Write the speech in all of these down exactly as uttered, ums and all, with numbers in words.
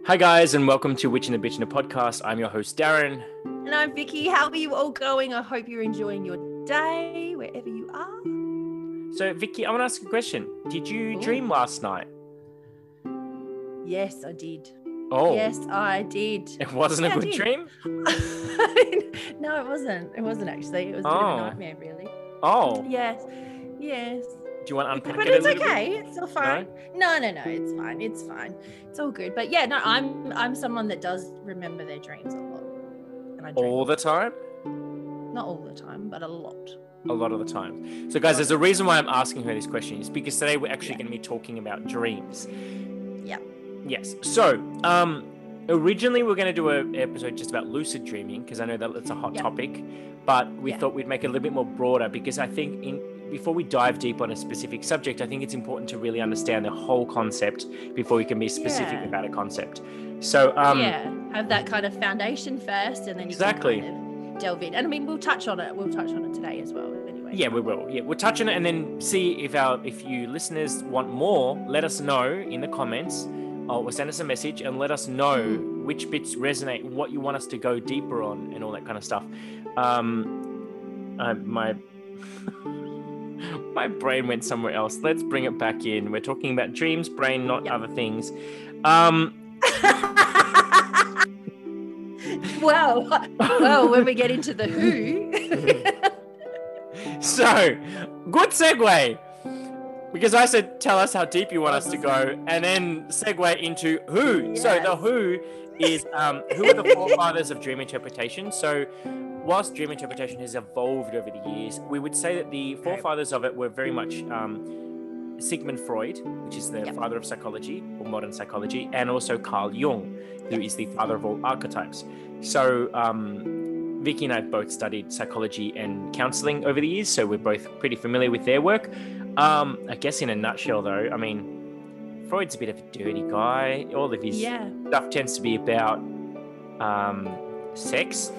Hi guys, and welcome to Witch and the Bitch in the podcast. I'm your host Darren. And I'm Vicky. How are you all going? I hope you're enjoying your day wherever you are. So Vicky, I want to ask you a question. Did you Ooh. dream last night? Yes, I did. Oh. Yes, I did. It wasn't yeah, a good dream? No, it wasn't. It wasn't actually. It was a oh. bit of a nightmare, really. Oh. Yes. Yes. Do you want to unpack but it it's a little okay. bit? It's all fine. No? no, no, no. It's fine. It's fine. It's all good. But yeah, no, I'm I'm someone that does remember their dreams a lot. And I dream all the time? Not all the time, but a lot. A lot of the time. So guys, there's a reason why I'm asking her this question is because today we're actually yeah. going to be talking about dreams. Yeah. Yes. So, um, originally we are going to do an episode just about lucid dreaming because I know that it's a hot yeah. topic, but we yeah. thought we'd make it a little bit more broader because I think in before we dive deep on a specific subject, I think it's important to really understand the whole concept before we can be specific yeah. about a concept. So, um, yeah, have that kind of foundation first, and then you exactly. can kind of delve in. And I mean, we'll touch on it. We'll touch on it today as well. Anyway. Yeah, we will. Yeah, we'll touch on it, and then see if our if you listeners want more. Let us know in the comments, or send us a message and let us know mm. which bits resonate, what you want us to go deeper on, and all that kind of stuff. Um, uh, my. My brain went somewhere else. Let's bring it back in. We're talking about dreams, brain, not yep. other things. Um... well, well, when we get into the who. So, good segue. Because I said, tell us how deep you want us to go, and then segue into who. Yes. So the who is, um, who are the forefathers of dream interpretation? So whilst dream interpretation has evolved over the years, we would say that the forefathers of it were very much um, Sigmund Freud, which is the yep. father of psychology or modern psychology, and also Carl Jung, who yep. is the father of all archetypes. So um, Vicky and I have both studied psychology and counseling over the years, so we're both pretty familiar with their work. Um, I guess in a nutshell, though, I mean, Freud's a bit of a dirty guy. All of his yeah. stuff tends to be about um, sex.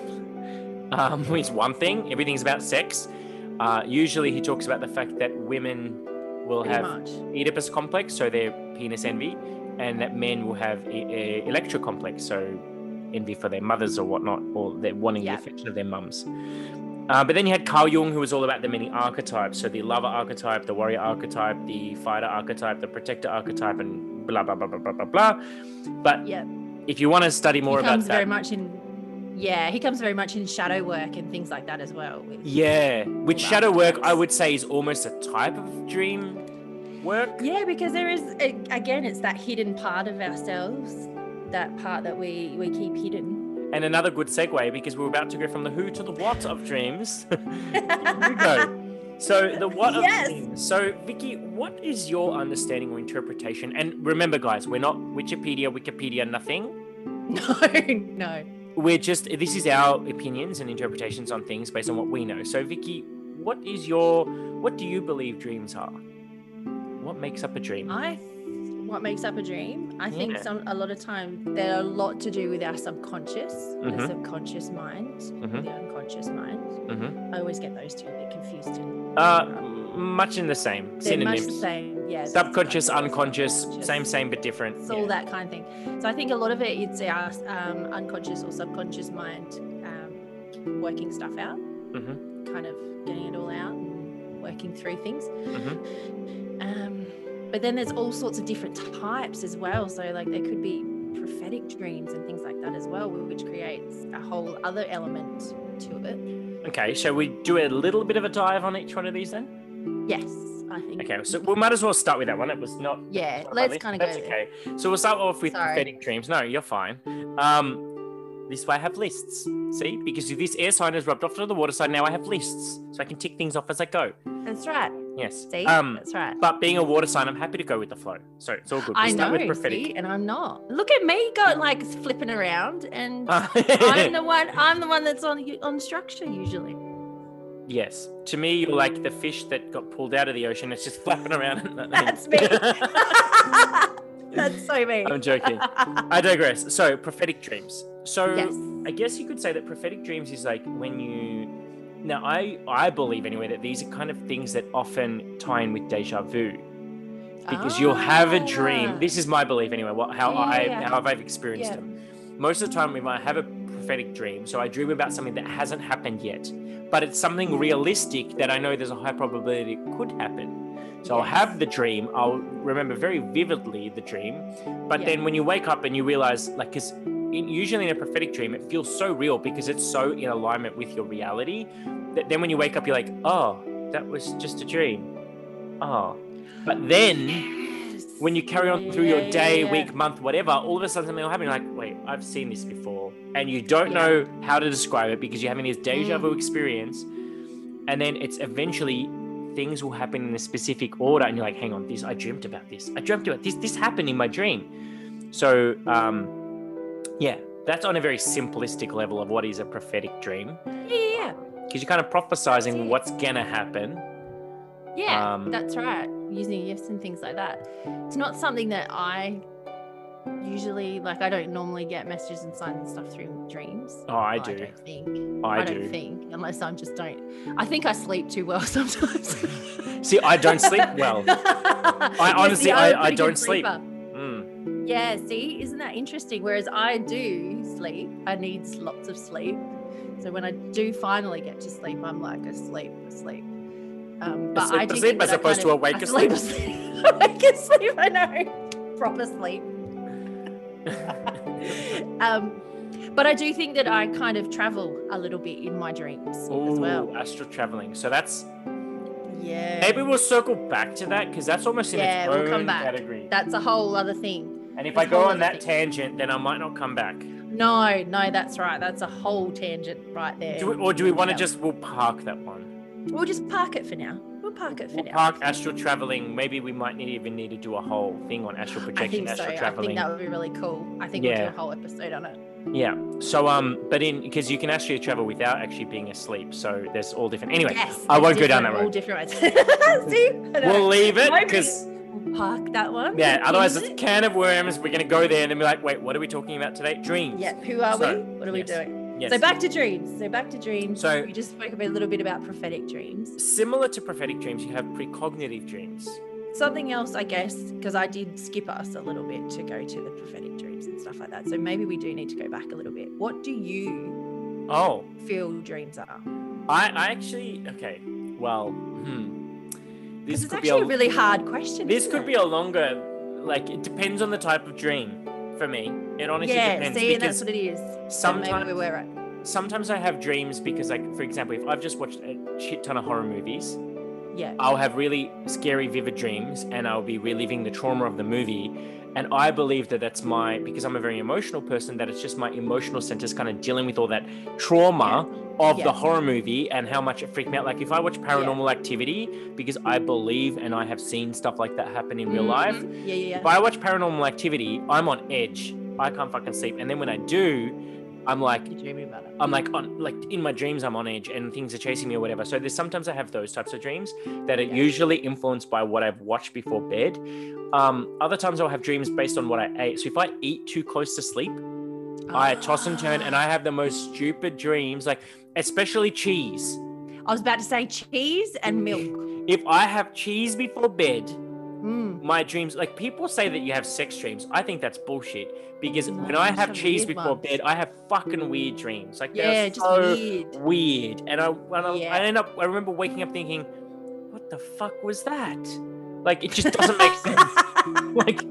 Um, is one thing. Everything's about sex. Uh, usually he talks about the fact that women will Pretty have much. Oedipus complex, so their penis envy, and that men will have e- e- Electra complex, so envy for their mothers or whatnot, or they're wanting yeah. the affection of their mums. Uh, but then you had Carl Jung, who was all about the many archetypes. So the lover archetype, the warrior archetype, the fighter archetype, the protector archetype, and blah, blah, blah, blah, blah, blah, blah. But yeah. if you want to study more he about comes that... very much in... Yeah, he comes very much in shadow work and things like that as well. With yeah, which shadow work I would say is almost a type of dream work. Yeah, because there is, again, it's that hidden part of ourselves, that part that we, we keep hidden. And another good segue, because we're about to go from the who to the what of dreams. Here we go. So the what of yes. dreams. So Vicky, what is your understanding or interpretation? And remember, guys, we're not Wikipedia, Wikipedia, nothing. No, no. We're just, this is our opinions and interpretations on things based on what we know. So Vicky, what is your, what do you believe dreams are? What makes up a dream? I, what makes up a dream? I yeah. think some, a lot of time they're a lot to do with our subconscious, mm-hmm. the subconscious mind, mm-hmm. the unconscious mind. Mm-hmm. I always get those two a bit confused. In, uh, much in the same. They're Synonyms. much the same, yeah. Subconscious, unconscious, unconscious, same, same, but different. It's yeah. all that kind of thing. So I think a lot of it, it's our um, unconscious or subconscious mind um, working stuff out, mm-hmm. kind of getting it all out and working through things. Mm-hmm. Um, but then there's all sorts of different types as well. So like there could be prophetic dreams and things like that as well, which creates a whole other element to it. Okay, shall we do a little bit of a dive on each one of these then? Yes, I think. Okay, so we might as well start with that one. It was not... Yeah, not let's kind of go That's okay. So we'll start off with Sorry. prophetic dreams. No, you're fine. Um, this way I have lists. See? Because if this air sign is rubbed off to the water side, now I have lists. So I can tick things off as I go. That's right. Yes. See? Um, That's right. But being a water sign, I'm happy to go with the flow. So it's all good. We'll I start know, with prophetic. see, and I'm not. Look at me going like flipping around, and I'm the one. I'm the one that's on on structure usually. Yes. To me, you're like the fish that got pulled out of the ocean. It's just flapping around. That's me. That's so me. I'm joking. I digress. So prophetic dreams. So yes. I guess you could say that prophetic dreams is like when you... Now, I, I believe anyway that these are kind of things that often tie in with deja vu. because you'll have a dream. This is my belief anyway, what, how, Yeah, I, yeah. how I've experienced Yeah. them. Most of the time, we might have a prophetic dream, so I dream about something that hasn't happened yet, but it's something realistic that I know there's a high probability it could happen. So I'll Yes. have the dream, I'll remember very vividly the dream, but Yeah. then when you wake up and you realize, like, because usually in a prophetic dream, it feels so real because it's so in alignment with your reality that then when you wake up, you're like, oh, that was just a dream. Oh. But then when you carry on through your Yeah, day, yeah, yeah. week, month, whatever, all of a sudden something will happen. You're like, wait, I've seen this before. And you don't Yeah. know how to describe it because you're having this deja Mm. vu experience. And then it's eventually things will happen in a specific order. And you're like, hang on, this, I dreamt about this. I dreamt about this. This happened in my dream. So, um, yeah, that's on a very simplistic level of what is a prophetic dream. Yeah, yeah, Because you're kind of prophesizing That's it. what's going to happen. yeah. Um, That's right. Using gifts and things like that. It's not something that I usually like. I don't normally get messages and signs and stuff through dreams. Oh, I Well, do. I don't think. I don't do. think unless I'm just don't. I think I sleep too well sometimes. See, I don't sleep well. I honestly, I- I don't sleep. Mm. Yeah, see, isn't that interesting? Whereas I do sleep, I need lots of sleep. So when I do finally get to sleep, I'm like asleep, asleep. Um, but Asleep, I do asleep, think as that I opposed kind to of- awake asleep, asleep. asleep. Awake asleep, I know. Proper sleep. um, but I do think that I kind of travel a little bit in my dreams as well. Ooh, astral traveling. So that's Yeah. maybe we'll circle back to that because that's almost in Yeah, its we'll own come back. category. That's a whole other thing. And if That's I a go whole on other that thing. tangent, then I might not come back. No, no, that's right. That's a whole tangent right there. Do we, or do we want to Yeah. just we'll park that one? We'll just park it for now. We'll park it for We'll now. park astral traveling. Maybe we might need, even need to do a whole thing on astral I projection, think so. astral I traveling. think that would be really cool. I think we'll Yeah. do a whole episode on it. Yeah. So um, but in because you can actually travel without actually being asleep. So there's all different. Anyway, Yes, I won't go different- down that All road. different ways. See? I know. We'll leave it Maybe because we'll park that one. yeah. We'll Otherwise, pin it's a it. can of worms. We're gonna go there and then be like, wait, what are we talking about today? Dreams. Yeah. Who are So, we? What are we yes. doing? Yes. So back to dreams. So back to dreams. So- we just spoke a bit- a little bit about prophetic dreams. Similar to prophetic dreams, you have precognitive dreams. Something else, I guess, because I did skip us a little bit to go to the prophetic dreams and stuff like that. So maybe we do need to go back a little bit. What do you Oh, feel dreams are? I, I actually okay. Well, hmm. This Because it's could be actually a, a really hard question. this isn't could it? be a longer. Like it depends on the type of dream. For me, it honestly yeah, depends see, and that's because what it is. So maybe sometimes we're at. sometimes I have dreams because, like, for example, if I've just watched a shit ton of horror movies, Yeah. I'll have really scary, vivid dreams, and I'll be reliving the trauma of the movie. And I believe that that's my, because I'm a very emotional person, that it's just my emotional centers kind of dealing with all that trauma of Yeah. the horror movie and how much it freaked me out. Like if I watch Paranormal Activity, because I believe and I have seen stuff like that happen in real life, Mhm. Yeah, yeah, if yeah. I watch Paranormal Activity, I'm on edge. I can't fucking sleep. And then when I do, I'm like, You're dreaming about it. I'm like on like in my dreams I'm on edge and things are chasing me or whatever. So there's sometimes I have those types of dreams that are Yeah. usually influenced by what I've watched before bed. Um, other times I'll have dreams based on what I ate. So if I eat too close to sleep, I toss and turn and I have the most stupid dreams, like especially cheese. I was about to say cheese and milk. If I have cheese before bed, Mm. my dreams, like people say that you have sex dreams. I think that's bullshit because No, when I just have have cheese weird before ones. bed, I have fucking weird dreams. Like Yeah, they're just so weird. weird. And I, when I, Yeah. I end up, I remember waking up thinking, what the fuck was that? Like it just doesn't make sense. Like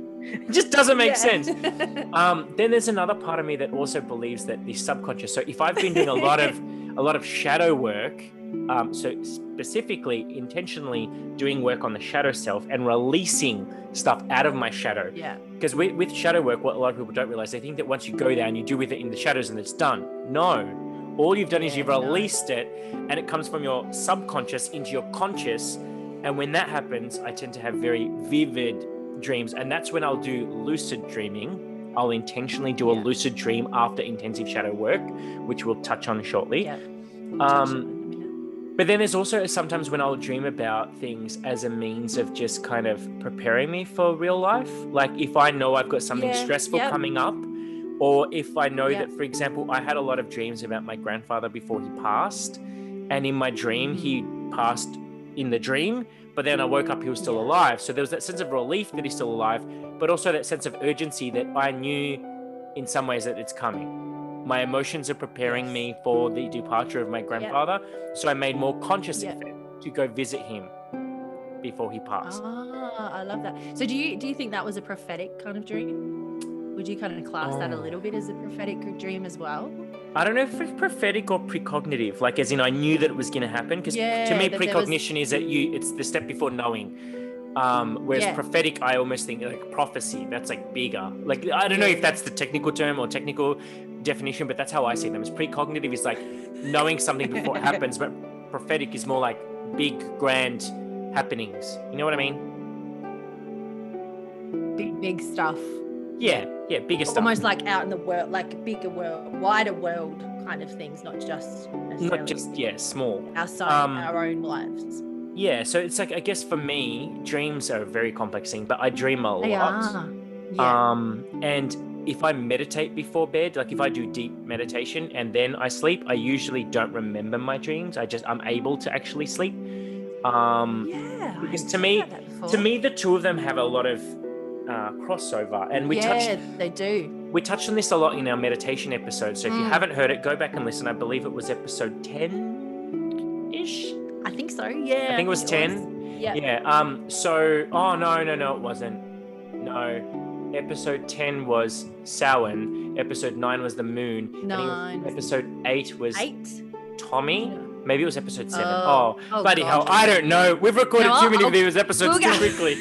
it just doesn't make Yeah. sense. Um, then there's another part of me that also believes that the subconscious. So if I've been doing a lot of a lot of shadow work, um, so specifically intentionally doing work on the shadow self and releasing stuff out of my shadow. Yeah. Because with, with shadow work, what a lot of people don't realize, they think that once you go there and you do with it in the shadows and it's done. No. All you've done is Yeah, you've no. released it and it comes from your subconscious into your conscious. And when that happens, I tend to have very vivid dreams. And that's when I'll do lucid dreaming. I'll intentionally do a Yeah. lucid dream after intensive shadow work, which we'll touch on shortly. Yeah. We'll touch Um, on it in a minute. But then there's also sometimes when I'll dream about things as a means of just kind of preparing me for real life. Like if I know I've got something Yeah, stressful yep. coming up, or if I know Yep. that, for example, I had a lot of dreams about my grandfather before he passed. And in my dream, he passed in the dream, but then I woke up, he was still Yeah. alive. So there was that sense of relief that he's still alive, but also that sense of urgency that I knew in some ways that it's coming. My emotions are preparing Yes. me for the departure of my grandfather. So I made more conscious Yeah. effort to go visit him before he passed. Ah, I love that. So do you do you think that was a prophetic kind of dream? Would you kind of class that a Oh. little bit as a prophetic dream as well? I don't know if it's prophetic or precognitive, like as in I knew that it was going to happen. Because Yeah, to me, that there was- precognition is that you, it's the step before knowing. Um, whereas Yeah. prophetic, I almost think like prophecy, that's like bigger. Like, I don't know Yeah, if that's the technical term or technical definition, but that's how I see them. As precognitive is like knowing something before it happens, but prophetic is more like big, grand happenings. You know what I mean? Big big stuff. Yeah, yeah, bigger stuff. Almost like out in the world, like bigger world, wider world kind of things, not just necessarily Not just, yeah, small. outside um, our own lives. Yeah, so it's like, I guess for me, dreams are a very complex thing, but I dream a They lot. are. Yeah. Um, and if I meditate before bed, like if I do deep meditation and then I sleep, I usually don't remember my dreams. I just, I'm able to actually sleep. Um, yeah. I because hadn't to thought me- about that before. to me, the two of them have a lot of uh, crossover, and we yeah, touched they do. we touched on this a lot in our meditation episode. So if you Mm. haven't heard it, go back and listen. I believe it was episode ten ish. I think so. Yeah. I think it was ten. Yeah. Yeah. Um. So, oh no, no, no, it wasn't. No. Episode ten was Samhain. Episode nine was the moon. I think it was- Nine. Episode eight was Eight. Tommy. Maybe it was episode seven. Oh. Oh, Oh, bloody God. hell! I don't know. We've recorded No, too many I'll- of these episodes we'll too go- quickly.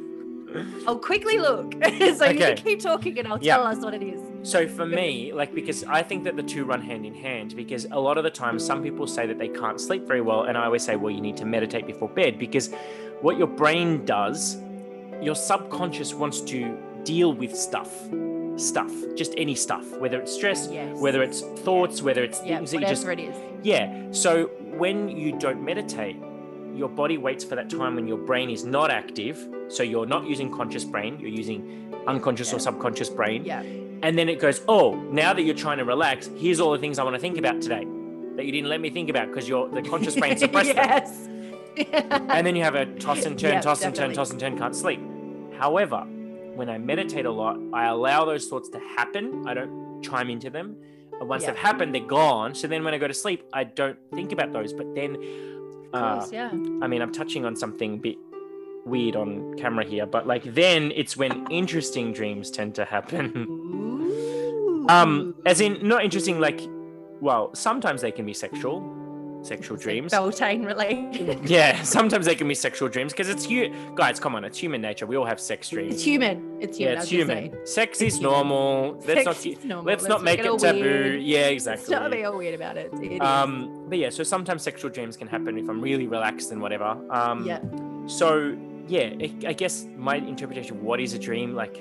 I'll quickly look. so you Okay. can keep talking and I'll Yeah. tell us what it is. So for me, like, because I think that the two run hand in hand, because a lot of the time some people say that they can't sleep very well, and I always say, well, you need to meditate before bed, because what your brain does, your subconscious wants to deal with stuff, stuff, just any stuff, whether it's stress, Yes. whether it's thoughts, whether it's Yeah, things that you whatever just, it is. yeah. So when you don't meditate, your body waits for that time when your brain is not active. So you're not using conscious brain, you're using unconscious Yeah. or subconscious brain. Yeah. And then it goes, oh, now that you're trying to relax, here's all the things I want to think about today that you didn't let me think about because your the conscious brain suppressed them. yes. And then you have a toss and turn, Yeah, toss and turn, definitely. toss and turn, can't sleep. However, when I meditate a lot, I allow those thoughts to happen. I don't chime into them. And once Yeah. they've happened, they're gone. So then when I go to sleep, I don't think about those. But then, Of uh, course, yeah. I mean, I'm touching on something a bit weird on camera here, but like then it's when interesting dreams tend to happen. Ooh. um, as in not interesting, like, well, sometimes they can be sexual, sexual dreams. Beltane related. Yeah, sometimes they can be sexual dreams because it's you guys. Come on, it's human nature. We all have sex dreams. It's human. It's Yeah, human. I it's was gonna human. say. Sex It's is human. normal. Let's Sex not. is normal. Let's not make get it all taboo. weird. Yeah, Let's exactly. not be all weird about it. It is. Um, but yeah, so sometimes sexual dreams can happen if I'm really relaxed and whatever. Um, yeah. So yeah, I I guess my interpretation of what is a dream, like,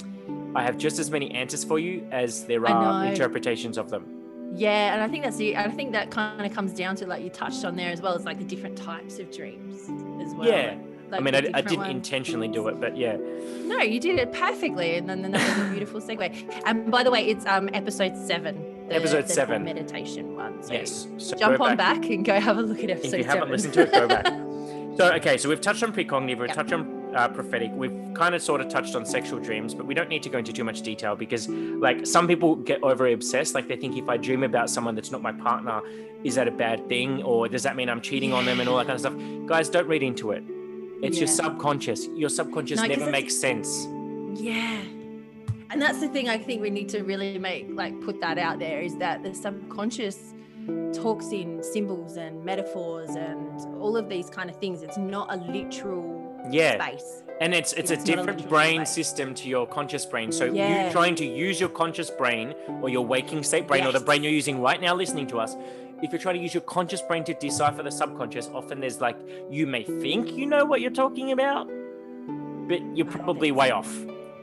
I have just as many answers for you as there I are know. interpretations of them. Yeah, and I think that's it. And I think that kind of comes down to, like you touched on there as well, as like the different types of dreams as well. Yeah. Like I mean, the I, I different didn't ones. intentionally do it, but yeah. No, you did it perfectly, and then, then that was a beautiful segue. And by the way, it's um episode seven. The, Episode the seven. meditation one. So Yes. So jump go on back. and go have a look at If episode you haven't seven. listened to it, go back. So, okay, so we've touched on precognitive, we've Yeah. touched on uh, prophetic, we've kind of sort of touched on sexual dreams, but we don't need to go into too much detail because, like, some people get over obsessed. Like, they think if I dream about someone that's not my partner, is that a bad thing? Or does that mean I'm cheating on them and all that kind of stuff? Guys, don't read into it. It's your Yeah. subconscious. Your subconscious No, 'cause never it's- makes sense. Yeah. And that's the thing I think we need to really make, like, put that out there, is that the subconscious talks in symbols and metaphors and all of these kind of things. It's not a literal Yeah. space. And it's it's, It's a not a different literal brain space. system to your conscious brain. So Yeah. you trying to use your conscious brain or your waking state brain or the Yes. brain you're using right now listening to us, if you're trying to use your conscious brain to decipher the subconscious, often there's like, you may think you know what you're talking about, but you're probably way off.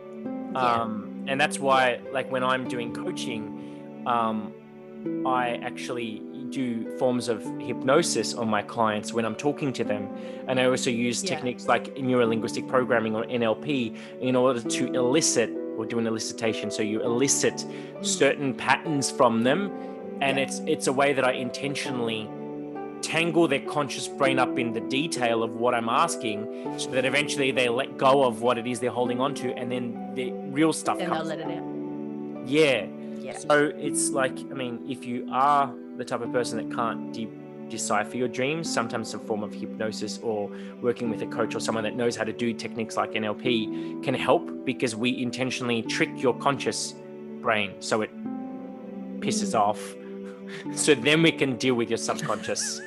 Um, and that's why, like, when I'm doing coaching, um, I actually do forms of hypnosis on my clients when I'm talking to them. And I also use Yeah. techniques like neuro-linguistic programming or N L P in order to elicit or do an elicitation. So you elicit certain patterns from them. And Yeah. it's it's a way that I intentionally tangle their conscious brain up in the detail of what I'm asking, so that eventually they let go of what it is they're holding on to, and then the real stuff Then comes. they'll let it out. Yeah. Yeah. So it's like, I mean, if you are the type of person that can't de- decipher your dreams, sometimes some form of hypnosis or working with a coach or someone that knows how to do techniques like N L P can help, because we intentionally trick your conscious brain so it pisses Mm. off. So then we can deal with your subconscious.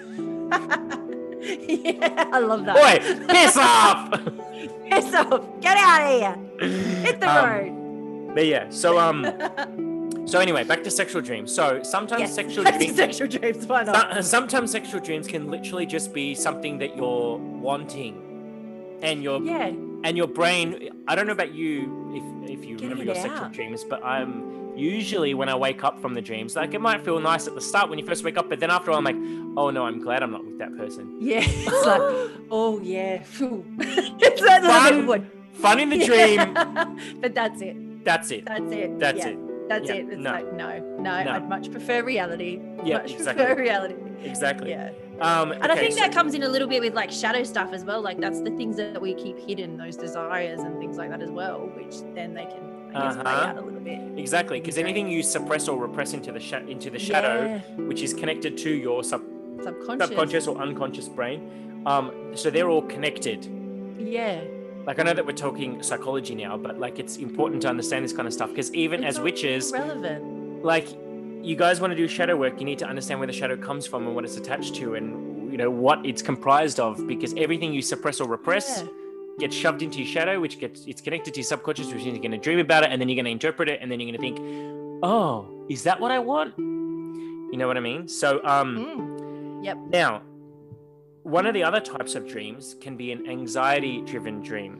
Yeah, I love that. Boy, piss off! Piss off! Get out of here! Hit the Um, road. But yeah, so um, so anyway, back to sexual dreams. So sometimes Yes, sexual back to dreams, sexual dreams. Why not? so- sometimes sexual dreams can literally just be something that you're wanting, and your Yeah. and your brain. I don't know about you, if if you Getting remember it your sexual out. dreams, but I'm usually when I wake up from the dreams, like it might feel nice at the start when you first wake up, but then after a while, I'm like, oh no, I'm glad I'm not with that person. Yeah. It's like, oh yeah. Phew. It's that little Fun. bit of wood. Fun in the dream. But that's it. That's it. That's it. That's yeah. it. That's Yeah, it. It's no. like no, no, No. I'd much prefer reality. Yeah, much exactly. prefer reality. Exactly. Yeah. Um, And I okay, think so- that comes in a little bit with like shadow stuff as well. Like that's the things that we keep hidden, those desires and things like that as well, which then they can I guess play Uh-huh. out a little bit. Exactly, because anything you suppress or repress into the sh- into the shadow, Yeah. which is connected to your sub- Subconscious. subconscious or unconscious brain, um, so they're all connected. Yeah. Like I know that we're talking psychology now, but like it's important to understand this kind of stuff, because even It's as all witches, relevant. like you guys want to do shadow work, you need to understand where the shadow comes from and what it's attached to, and you know what it's comprised of, because everything you suppress or repress Yeah. gets shoved into your shadow, which gets it's connected to your subconscious, which means you're going to dream about it, and then you're going to interpret it, and then you're going to think, oh, is that what I want? You know what I mean? So um Mm. Yep. now, one of the other types of dreams can be an anxiety driven dream.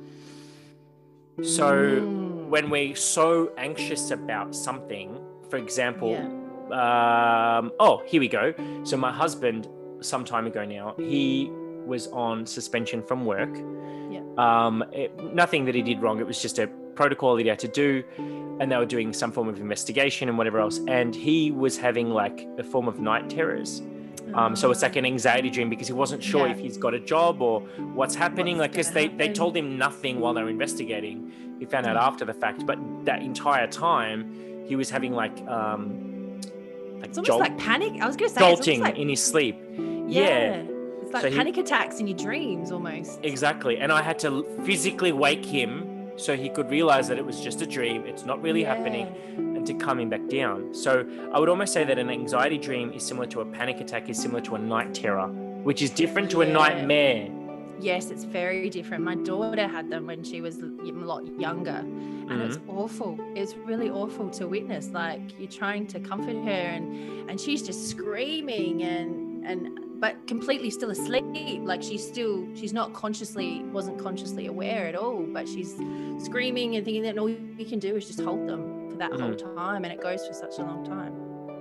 So Mm. when we're so anxious about something, for example, Yeah. um, oh, here we go. So my husband, some time ago now, he was on suspension from work. Yeah. Um, it, nothing that he did wrong. It was just a protocol that he had to do, and they were doing some form of investigation and whatever else. And he was having like a form of night terrors. Um, so it's like an anxiety dream, because he wasn't sure Yeah. if he's got a job or what's happening. What's like, because gonna they, they happen. told him nothing while they were investigating. He found out Mm. after the fact. But that entire time, he was having like um, like It's almost jolt, like panic. I was going to say jolting it's almost like, in his sleep. yeah. yeah. It's like So he- panic attacks in your dreams almost. Exactly. And I had to physically wake him so he could realize that it was just a dream. It's not really Yeah. happening, and to calm him back down. So I would almost say that an anxiety dream is similar to a panic attack, is similar to a night terror, which is different to a Yeah. nightmare. Yes, it's very different. My daughter had them when she was a lot younger, and Mm-hmm. it's awful. It's really awful to witness. Like you're trying to comfort her, and and she's just screaming and and but completely still asleep. Like she's still she's not consciously wasn't consciously aware at all. But she's screaming and thinking that all you can do is just hold them for that whole time, and it goes for such a long time.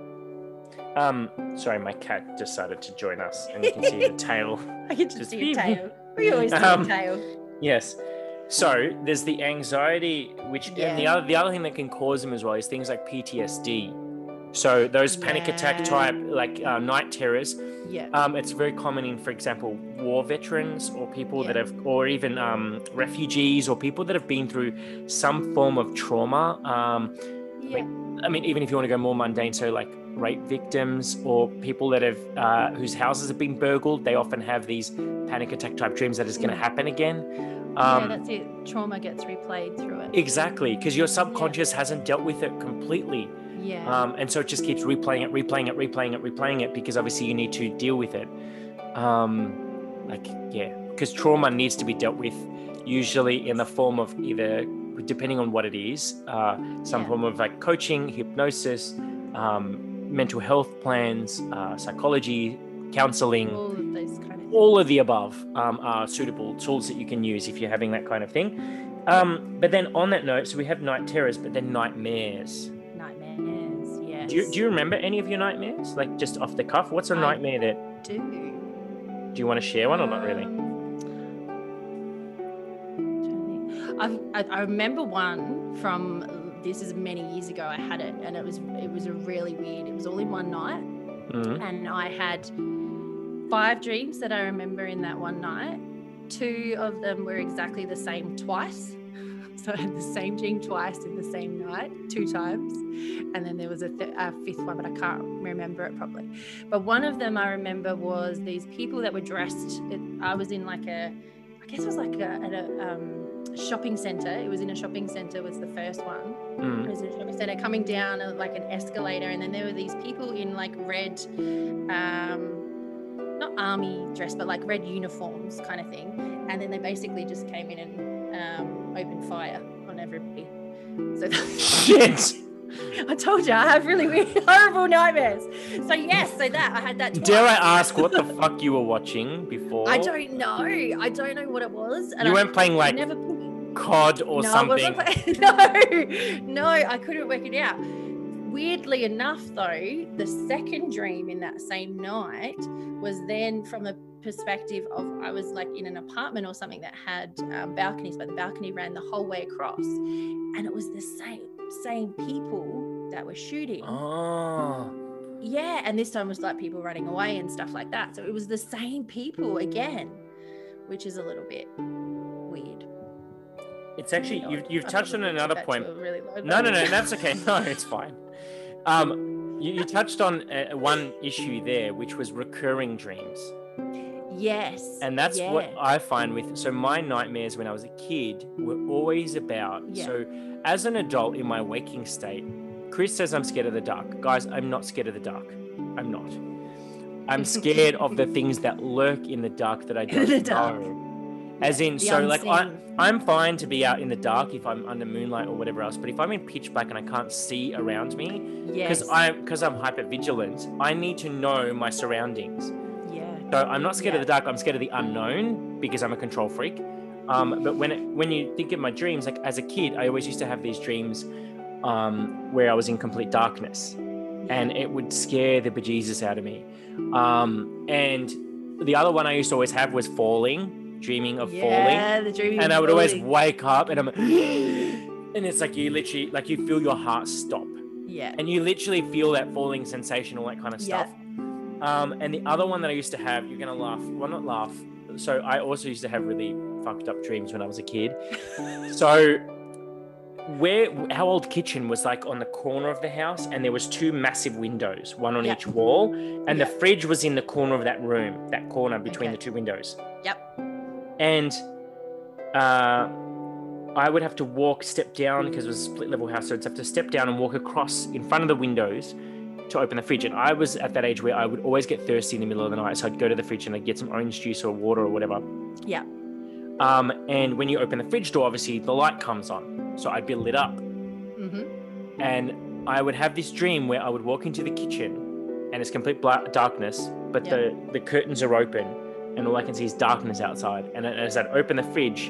Um, sorry, my cat decided to join us, and you can see the tail. I can just, Just see beep. your tail. We always see Um, your tail. Yes. So there's the anxiety, which and the Yeah. other the other thing that can cause them as well is things like P T S D. So those panic attack Yeah. type, like uh, night terrors, Yeah. um, it's very common in, for example, war veterans or people that Yeah. have, or even um, refugees or people that have been through some form of trauma. Um, Yeah. I mean, even if you want to go more mundane, so like rape victims or people that have uh, whose houses have been burgled, they often have these panic attack type dreams that it's going to Mm. happen again. yeah, Um, that's it. Trauma gets replayed through it. exactly, because your subconscious hasn't dealt with it completely. Yeah. Um, and so it just keeps replaying it, replaying it, replaying it, replaying it, because obviously you need to deal with it. Um, like, yeah, because trauma needs to be dealt with usually in the form of either, depending on what it is, uh, some Yeah. form of like coaching, hypnosis, um, mental health plans, uh, psychology, counseling. all of those kind of things. All of the above um, are suitable tools that you can use if you're having that kind of thing. Um, but then on that note, so we have night terrors, but then nightmares. Nightmares. Yes. Do you, do you remember any of your nightmares? Like just off the cuff? What's a I nightmare that, do? do you want to share one or not really? Um, I've, I, I remember one from, this is many years ago, I had it, and it was, it was a really weird, it was all in one night. Mhm. And I had five dreams that I remember in that one night. Two of them were exactly the same twice. So I had the same dream twice in the same night, two times. And then there was a, th- a fifth one, but I can't remember it properly. But one of them I remember was these people that were dressed. It, I was in like a, I guess it was like a, at a um, shopping centre. It was in a shopping centre was the first one. Mm. It was in a shopping centre coming down a, like an escalator. And then there were these people in like red, um, not army dress, but like red uniforms kind of thing. And then they basically just came in and um, opened fire on everybody. So Shit. I told you I have really weird, horrible nightmares. So yes, so that I had that twice. Dare I ask what the fuck you were watching before? I don't know. I don't know what it was. And you I, weren't playing like never... C O D or no, something? I wasn't play- no, no, I couldn't work it out. Weirdly enough, though, the second dream in that same night was then from the perspective of I was like in an apartment or something that had um, balconies, but the balcony ran the whole way across, and it was the same same people that were shooting. Oh. Yeah, and this time was like people running away and stuff like that. So it was the same people again, which is a little bit weird. It's actually, you've, you've touched on another point. Really no, no, no, that's okay. No, it's fine. Um, you, you touched on uh, one issue there, which was recurring dreams. Yes. And that's yeah. what I find with, so my nightmares when I was a kid were always about, yeah. so as an adult in my waking state, Chris says I'm scared of the dark. Guys, I'm not scared of the dark. I'm not. I'm scared of the things that lurk in the dark that I don't the dark. know. As in, the so unseen. like I, I'm fine to be out in the dark if I'm under moonlight or whatever else. But if I'm in pitch black and I can't see around me, because yes. I because I'm hyper vigilant, I need to know my surroundings. Yeah. So I'm not scared yeah. of the dark. I'm scared of the unknown because I'm a control freak. Um, but when it, when you think of my dreams, like as a kid, I always used to have these dreams um, where I was in complete darkness, and it would scare the bejesus out of me. Um, and the other one I used to always have was falling, dreaming of yeah, falling. The dreaming and I would falling. always wake up and I'm and it's like you literally, like you feel your heart stop. Yeah. And you literally feel that falling sensation, all that kind of stuff. Yeah. Um, and the other one that I used to have, you're going to laugh. Well, not laugh. So I also used to have really fucked up dreams when I was a kid. So where our old kitchen was like on the corner of the house, and there was two massive windows, one on Yep. each wall, and Yep. the fridge was in the corner of that room, that corner between Okay. the two windows. Yep. And uh, I would have to walk, step down, because it was a split level house, so I'd have to step down and walk across in front of the windows to open the fridge. And I was at that age where I would always get thirsty in the middle of the night, so I'd go to the fridge and I'd get some orange juice or water or whatever. Yeah. Um, and when you open the fridge door, obviously the light comes on, so I'd be lit up. Mm-hmm. And I would have this dream where I would walk into the kitchen and it's complete black darkness, but Yeah. the, the curtains are open and all I can see is darkness outside. And as I'd open the fridge,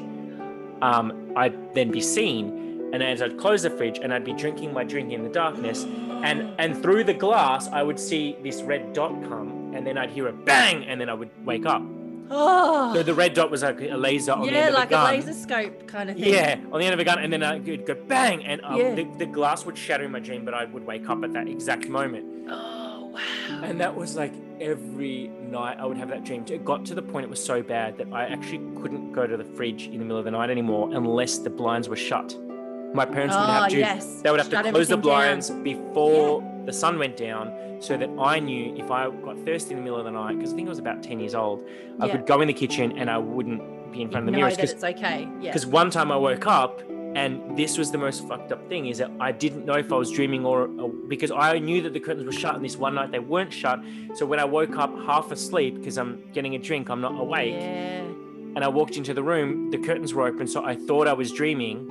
um, I'd then be seen. And as I'd close the fridge and I'd be drinking my drink in the darkness, and, and through the glass, I would see this red dot come, and then I'd hear a bang, and then I would wake up. Oh. So the red dot was like a laser on the yeah, end of like the gun. a laser scope kind of thing. Yeah, on the end of a gun, and then I could go bang, and um, Yeah. the, the glass would shatter in my dream, but I would wake up at that exact moment. Oh, wow. And that was like every night I would have that dream. It got to the point it was so bad that I actually couldn't go to the fridge in the middle of the night anymore unless the blinds were shut. My parents would Oh, have to, yes. they would have Shut to close the everything blinds down. before the sun went down, so that I knew if I got thirsty in the middle of the night, because I think I was about ten years old, I Yeah. could go in the kitchen and I wouldn't be in front of the know mirrors. that it's okay. Yeah. Because one time I woke up, and this was the most fucked up thing, is that I didn't know if I was dreaming or, or because I knew that the curtains were shut, and this one night they weren't shut. So when I woke up half asleep because I'm getting a drink, I'm not awake, Yeah. and I walked into the room, the curtains were open, so I thought I was dreaming.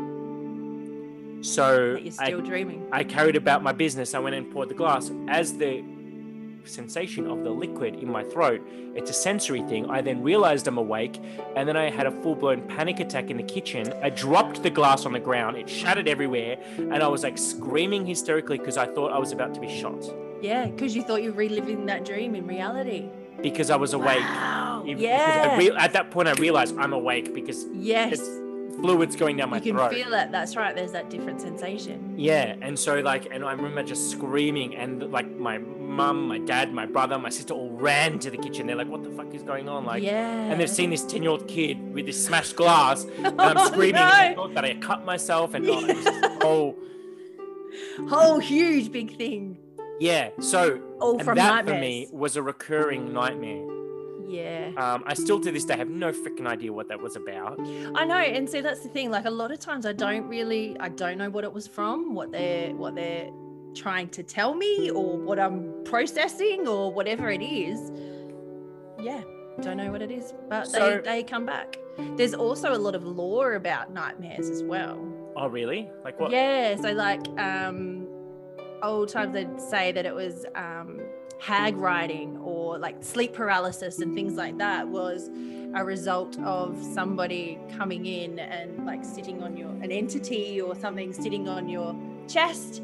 So But you're still I, dreaming. I carried about my business. I went and poured the glass. As the sensation of the liquid in my throat, it's a sensory thing. I then realized I'm awake, and then I had a full-blown panic attack in the kitchen. I dropped the glass on the ground. It shattered everywhere, and I was like screaming hysterically because I thought I was about to be shot, Yeah, because you thought you were reliving that dream in reality. because I was awake. Wow. If- because Yeah. I re- at that point, I realized I'm awake because Yes. it's fluids going down my you can throat. feel it. That's right. There's that different sensation. Yeah, and so like, and I remember just screaming, and like my mum, my dad, my brother, my sister all ran to the kitchen. They're like, "What the fuck is going on?" Like, yeah. and they've seen this ten-year-old kid with this smashed glass, and I'm Oh, screaming, no. and they thought that I cut myself, and oh, it was just oh, Whole huge big thing. yeah. So All and from that nightmares. for me was a recurring nightmare. Yeah. Um, I still to this day have no freaking idea what that was about. I know, and see that's the thing. Like a lot of times, I don't really, I don't know what it was from, what they're, what they're trying to tell me, or what I'm processing, or whatever it is. Yeah, don't know what it is, but So- they they come back. There's also a lot of lore about nightmares as well. Oh, really? Like what? Yeah, so like um, old times they'd say that it was um, hag riding or like sleep paralysis and things like that was a result of somebody coming in and like sitting on your, an entity or something sitting on your chest,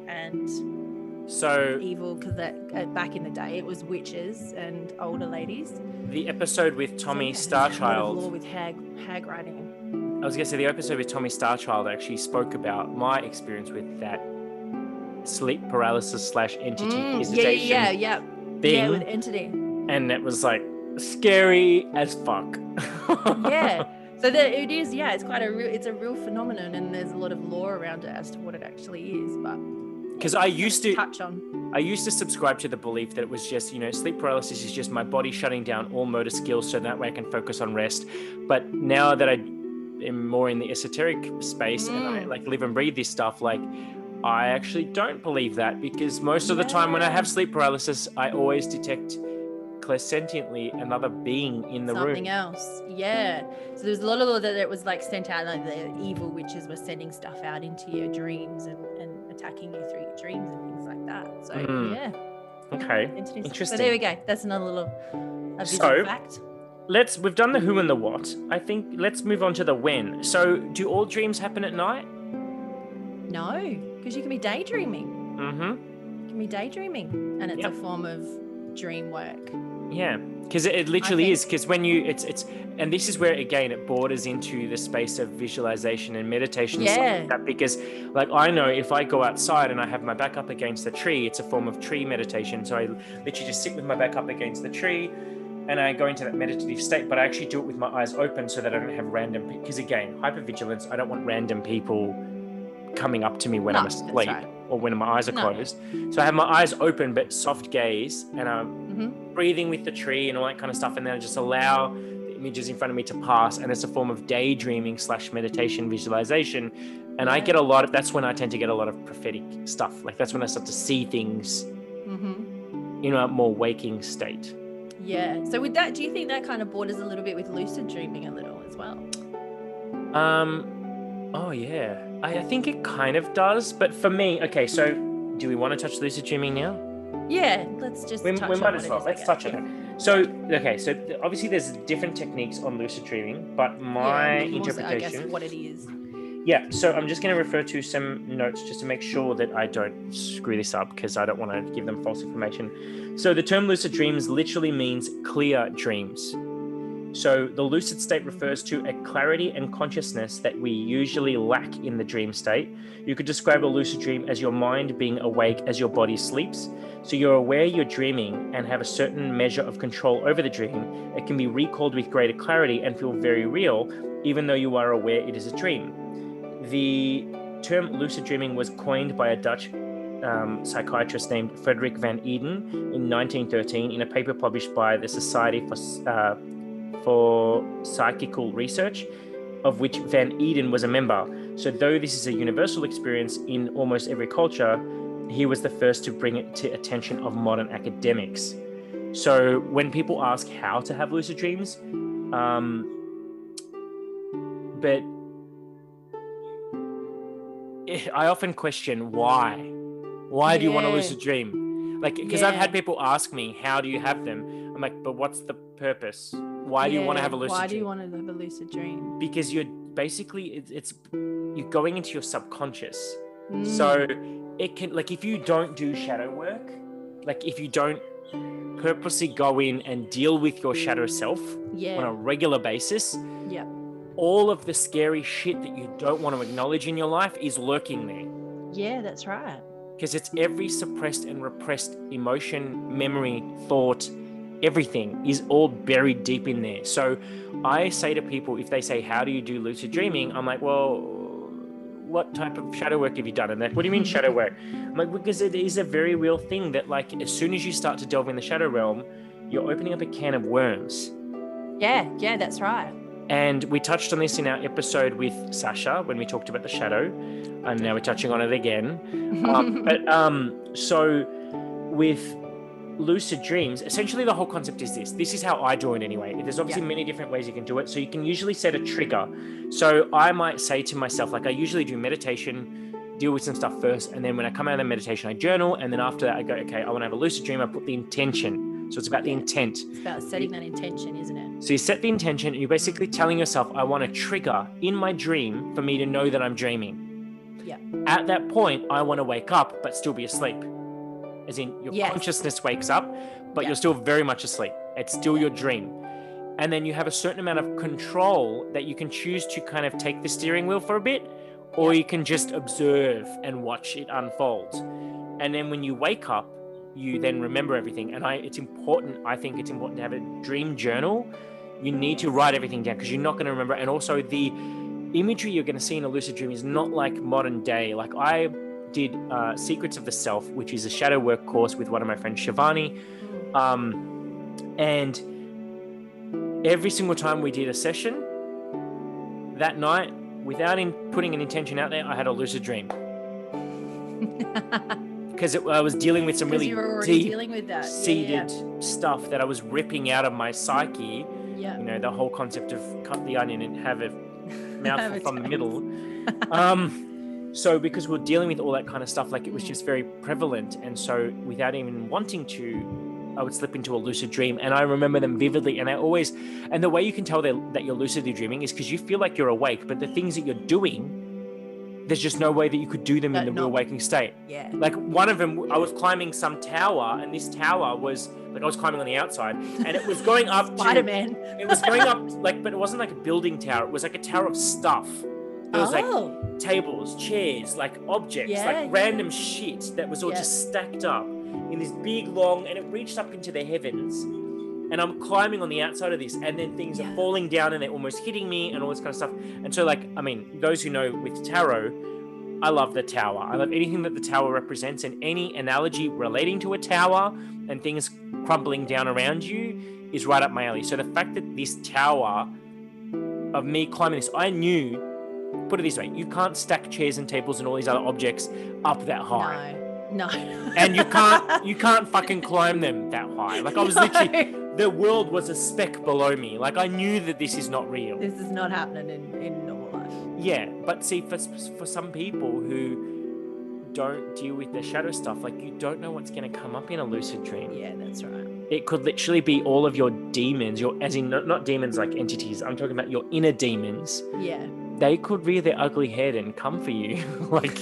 and So evil, because that uh, back in the day it was witches and older ladies. the episode with Tommy So, yeah, there's a lot of lore Starchild. with hag hag riding. I was gonna say the episode with Tommy Starchild actually spoke about my experience with that sleep paralysis slash entity Mm, yeah, visitation yeah, yeah, yeah. thing, Yeah, with entity. and it was like scary as fuck. Yeah. So that it is, yeah, it's quite a real, it's a real phenomenon, and there's a lot of lore around it as to what it actually is. But Because I used to, touch on, I used to subscribe to the belief that it was just, you know, sleep paralysis is just my body shutting down all motor skills, so that way I can focus on rest. But now that I am more in the esoteric space and I Mm. like live and breathe this stuff, like I actually don't believe that, because most of the time when I have sleep paralysis, I always detect clairsentiently another being in the something room. else, yeah. So there's a lot of lore that it was like sent out, like the evil witches were sending stuff out into your dreams and, and attacking you through your dreams and things like that. So Mm. yeah, Okay, entities. interesting. So there we go. That's another little a So- visual fact. let's, we've done the who and the what. I think let's move on to the when. So do all dreams happen at night? No, because you can be daydreaming. Mm-hmm. You can be daydreaming, and it's Yep. a form of dream work. Yeah, because it, it literally think- is. Because when you, it's it's, and this is where again it borders into the space of visualization and meditation. and stuff Yeah. like that, because like I know if I go outside and I have my back up against the tree, it's a form of tree meditation. So I literally just sit with my back up against the tree, and I go into that meditative state. But I actually do it with my eyes open so that I don't have random. Because again, hypervigilance. I don't want random people coming up to me when No, I'm that's asleep right. or when my eyes are No. closed. So I have my eyes open but soft gaze, and I'm Mm-hmm. breathing with the tree and all that kind of stuff, and then I just allow the images in front of me to pass, and it's a form of daydreaming slash meditation visualization. And I Yeah. get a lot of, that's when I tend to get a lot of prophetic stuff. Like that's when I start to see things Mm-hmm. in a more waking state. Yeah. So with that, do you think that kind of borders a little bit with lucid dreaming a little as well? Um, oh yeah, I, I think it kind of does, but for me, okay, so do we want to touch lucid dreaming now? Yeah. Let's just We, touch we on might what as it well. is, I Let's guess. touch on it. So, okay, so th- obviously there's different techniques on lucid dreaming, but my yeah, more so, I interpretation. guess what it is. Yeah, so I'm just going to refer to some notes just to make sure that I don't screw this up, because I don't want to give them false information. So the term lucid dreams literally means clear dreams. So the lucid state refers to a clarity and consciousness that we usually lack in the dream state. You could describe a lucid dream as your mind being awake as your body sleeps. So you're aware you're dreaming and have a certain measure of control over the dream. It can be recalled with greater clarity and feel very real, even though you are aware it is a dream. The term lucid dreaming was coined by a Dutch um, psychiatrist named Frederick van Eden in nineteen thirteen in a paper published by the Society for, uh, for Psychical Research, of which Van Eden was a member. So though this is a universal experience in almost every culture, he was the first to bring it to attention of modern academics. So when people ask how to have lucid dreams, um, but I often question why. Why do you want a Yeah. lucid dream? Like, because I've Yeah. had people ask me, how do you have them? I'm like, but what's the purpose? Why do you want to Yeah, have a lucid Why dream? do you want to have a lucid dream? Because you're basically, it's, it's you're going into your subconscious. Mm. So it can, like, if you don't do shadow work, like if you don't purposely go in and deal with your shadow self on yeah, a regular basis, yeah, all of the scary shit that you don't want to acknowledge in your life is lurking there. Yeah, that's right. Because it's every suppressed and repressed emotion, memory, thought, everything is all buried deep in there. So I say to people, if they say, how do you do lucid dreaming? I'm like, well, what type of shadow work have you done? And they're like, what do you mean shadow work? I'm like, because it is a very real thing that, like, as soon as you start to delve in the shadow realm, you're opening up a can of worms. Yeah, yeah, that's right. And we touched on this in our episode with Sasha when we talked about the shadow, and now we're touching on it again. Um, but um, so with lucid dreams, essentially the whole concept is this. This is how I do it anyway. There's obviously Yeah. many different ways you can do it. So you can usually set a trigger. So I might say to myself, like I usually do meditation, deal with some stuff first, and then when I come out of the meditation, I journal, and then after that I go, okay, I want to have a lucid dream. I put the intention. So it's about the intent. It's about setting that intention, isn't it? So you set the intention, and you're basically telling yourself, I want a trigger in my dream for me to know that I'm dreaming. Yeah. At that point, I want to wake up, but still be asleep. As in, your Yes. consciousness wakes up, but Yeah. you're still very much asleep. It's still your dream. And then you have a certain amount of control that you can choose to kind of take the steering wheel for a bit, or Yeah. you can just observe and watch it unfold. And then when you wake up, you then remember everything. And I, it's important, I think it's important to have a dream journal. You need to write everything down because you're not going to remember. And also the imagery you're going to see in a lucid dream is not like modern day. Like I did uh, Secrets of the Self, which is a shadow work course with one of my friends, Shivani. Um, and every single time we did a session, that night, without in putting an intention out there, I had a lucid dream. Because I was dealing with some really you were already deep, dealing with that. Yeah, seated yeah. stuff that I was ripping out of my psyche. Yeah. You know, the whole concept of cut the onion and have a mouthful Have a from the taste. middle. Um, so because we're dealing with all that kind of stuff, like it was just very prevalent. And so without even wanting to, I would slip into a lucid dream, and I remember them vividly. And I always, and the way you can tell that that you're lucidly dreaming is because you feel like you're awake, but the things that you're doing, there's just no way that you could do them in But the real not- waking state. Yeah. Like one of them, I was climbing some tower, and this tower was like I was climbing on the outside, and it was going up to, Spider-Man. it was going up like, but it wasn't like a building tower. It was like a tower of stuff. There was like Oh. tables, chairs, like objects, Yeah, like yeah. random shit that was all Yeah. just stacked up in this big long, and it reached up into the heavens. And I'm climbing on the outside of this, and then things Yeah. are falling down and they're almost hitting me and all this kind of stuff. And so, like, I mean, those who know with tarot, I love the tower. I love anything that the tower represents, and any analogy relating to a tower and things crumbling down around you is right up my alley. So the fact that this tower of me climbing this, I knew, put it this way, you can't stack chairs and tables and all these other objects up that high. No. No. And you can't you can't fucking climb them that high. Like I was No. literally, the world was a speck below me. Like I knew that this is not real. This is not happening in, in normal life. Yeah, but see, for for some people who don't deal with their shadow stuff, like you don't know what's going to come up in a lucid dream. Yeah, that's right. It could literally be all of your demons, your as in not, not demons like entities. I'm talking about your inner demons. Yeah. They could rear their ugly head and come for you, like.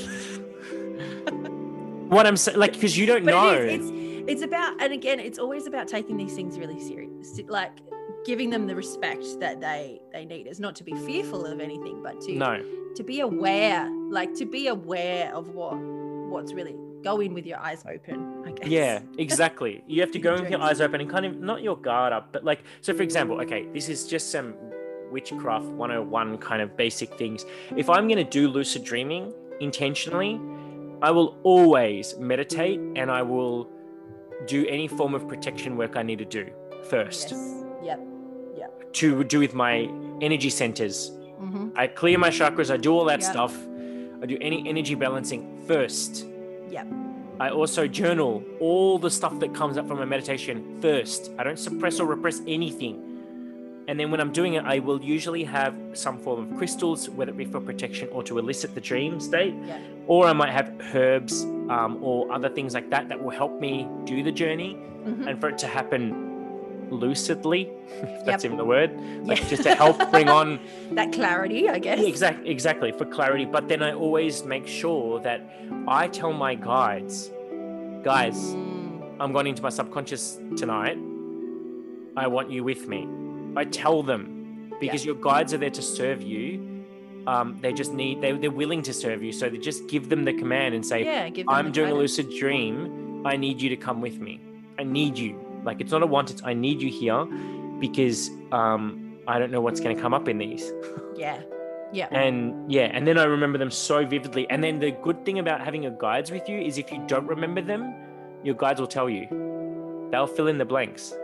What I'm saying, like, because you don't But know. it is, it's it's about, and again, it's always about taking these things really serious, like giving them the respect that they they need. It's not to be fearful of anything, but to no. to be aware, like to be aware of what what's really go in with your eyes open, I guess. Yeah, exactly. You have to go in with your Dreams. eyes open and kind of not your guard up, but like, so for example, okay, this is just some witchcraft one oh one kind of basic things. If I'm going to do lucid dreaming intentionally, I will always meditate and I will do any form of protection work I need to do first Yes. Yep. to do with my energy centers. Mm-hmm. I clear my chakras, I do all that Yep. stuff. I do any energy balancing first. Yep. I also journal all the stuff that comes up from my meditation first. I don't suppress or repress anything. And then when I'm doing it, I will usually have some form of crystals, whether it be for protection or to elicit the dream state. Yeah. Or I might have herbs um, or other things like that that will help me do the journey Mhm. and for it to happen lucidly, if that's Yep. even the word, like Yeah. just to help bring on That clarity, I guess. yeah, exactly, exactly, for clarity. But then I always make sure that I tell my guides, guys, Mm. I'm going into my subconscious tonight. I want you with me. I tell them, because your guides are there to serve you. Um, they just need, they, they're willing to serve you. So they just give them the command and say, Yeah, give them I'm the doing guidance. a lucid dream. I need you to come with me. I need you. Like, it's not a want, it's I need you here because um, I don't know what's going to come up in these. Yeah. Yeah. And yeah, and then I remember them so vividly. And then the good thing about having your guides with you is if you don't remember them, your guides will tell you. They'll fill in the blanks.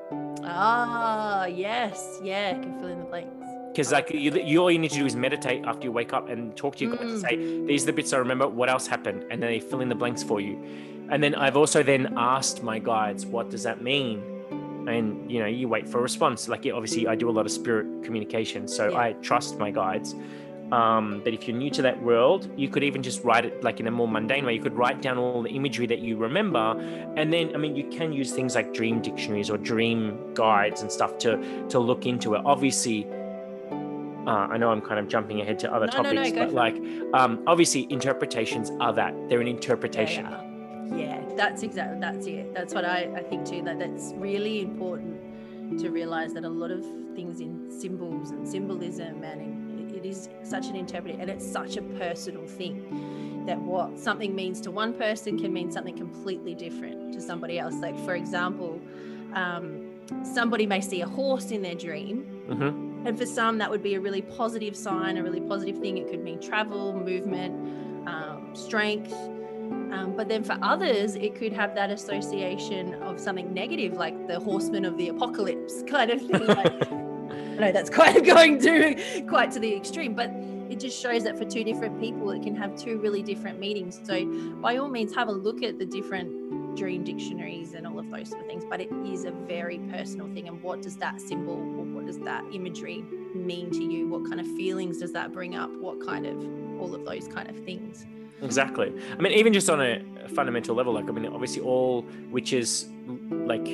Ah, yes. Yeah, can fill in the blanks. Because like you, you, all you need to do is meditate after you wake up and talk to your guides and say, these are the bits I remember, what else happened? And then they fill in the blanks for you. And then I've also then asked my guides, what does that mean? And, you know, you wait for a response. Like, yeah, obviously I do a lot of spirit communication, so Yeah. I trust my guides. Um, but if you're new to that world, you could even just write it like in a more mundane way. You could write down all the imagery that you remember. And then, I mean, you can use things like dream dictionaries or dream guides and stuff to, to look into it. Obviously, Uh, I know I'm kind of jumping ahead to other No, no, no, topics, go but for like, um, obviously interpretations are that. They're an interpretation. Yeah, yeah, that's exactly, that's it. That's what I, I think too, that that's really important to realize that a lot of things in symbols and symbolism and in, it is such an interpretation, and it's such a personal thing that what something means to one person can mean something completely different to somebody else. Like, for example, um, somebody may see a horse in their dream. Mm-hmm. And for some, that would be a really positive sign, a really positive thing. It could mean travel, movement, um, strength. Um, but then for others, it could have that association of something negative, like the horseman of the apocalypse kind of thing. Like, I know that's quite going to quite to the extreme, but it just shows that for two different people, it can have two really different meanings. So by all means, have a look at the different dream dictionaries and all of those sort of things, but it is a very personal thing. And what does that symbol or what does that imagery mean to you? What kind of feelings does that bring up? What kind of, all of those kind of things. Exactly. I mean, even just on a, a fundamental level, like, I mean, obviously all witches, like,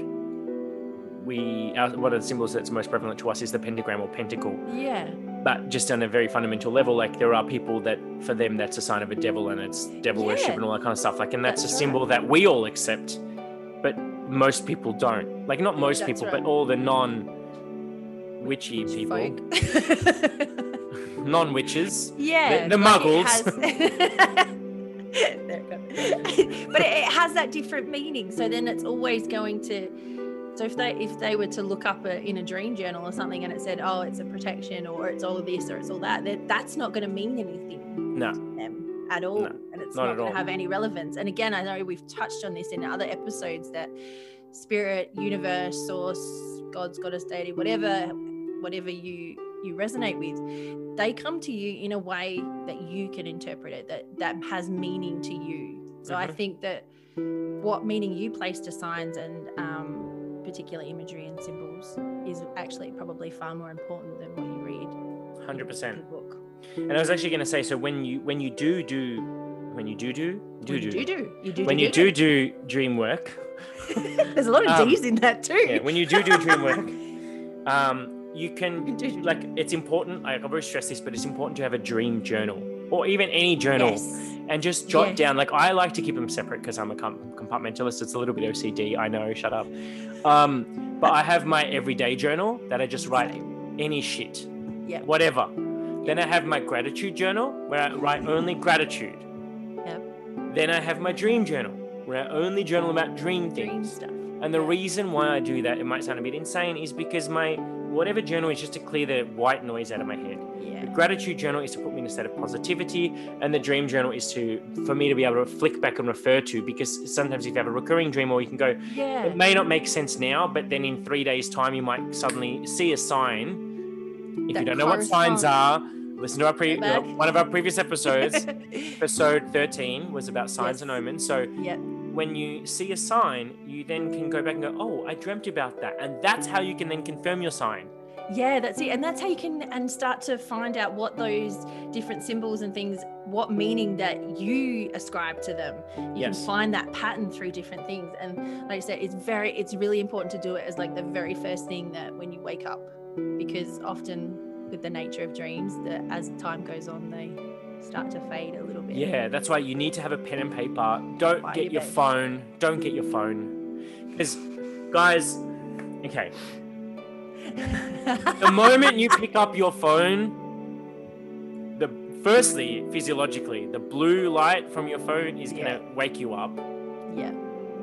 we, our, one of the symbols that's most prevalent to us is the pentagram or pentacle. Yeah. But just on a very fundamental level, like, there are people that for them that's a sign of a devil and it's devil Yeah. worship and all that kind of stuff. Like, and that's, That's a symbol right. that we all accept, but most people don't. Like, not most That's people, right. but all the non-witchy people, Folk. non-witches, Yeah. the, the but it muggles. has- there it goes. But it has that different meaning. So then it's always going to, so if they if they were to look up a, in a dream journal or something and it said, oh, it's a protection or it's all of this or it's all that, that that's not going to mean anything No. to them at all. No, and it's not not, at going all. to have any relevance. And again, I know we've touched on this in other episodes that spirit, universe, source, God's goddess, deity, whatever, whatever you you resonate with, they come to you in a way that you can interpret it, that that has meaning to you. So I Mhm. think that what meaning you place to signs and um, particular imagery and symbols is actually probably far more important than what you read one hundred percent. in the book. And I was actually going to say, so when you when you do do when you do do do When you do do do you do when do, you do do dream work, There's a lot of Um, D's in that too. yeah, when you do do dream work, um, you can Do do like it's important. Like, I've always stressed this, but it's important to have a dream journal or even any journal. Yes. And just jot Yes. down, like, I like to keep them separate because I'm a com- compartmentalist. It's a little bit O C D, I know, shut up. Um, but I have my everyday journal that I just write Same. any shit, Yep. whatever. Then I have my gratitude journal where I write only gratitude. Yep. Then I have my dream journal where I only journal about dream Dream things. stuff. And the reason why I do that, it might sound a bit insane, is because my whatever journal is just to clear the white noise out of my head. Yeah. The gratitude journal is to put me in a state of positivity, and the dream journal is to for me to be able to flick back and refer to, because sometimes if you have a recurring dream, or you can go, Yeah. it may not make sense now, but then in three days' time, you might suddenly see a sign. If That you don't know what signs are, corresponds. listen to our pre- Go back. one of our previous episodes. Episode thirteen was about signs Yes. and omens. So Yep. when you see a sign, you then can go back and go, oh, I dreamt about that. And that's how you can then confirm your sign. Yeah, that's it. And that's how you can and start to find out what those different symbols and things, what meaning that you ascribe to them. You Yes. can find that pattern through different things. And like I said, it's very, it's really important to do it as like the very first thing that when you wake up, because often with the nature of dreams, that as time goes on, they start to fade a little bit. Yeah, that's why you need to have a pen and paper. Don't By get your your bed. phone. Don't get your phone. Because, guys, okay. The moment you pick up your phone, the firstly, physiologically, the blue light from your phone is going to Yeah. wake you up. Yeah.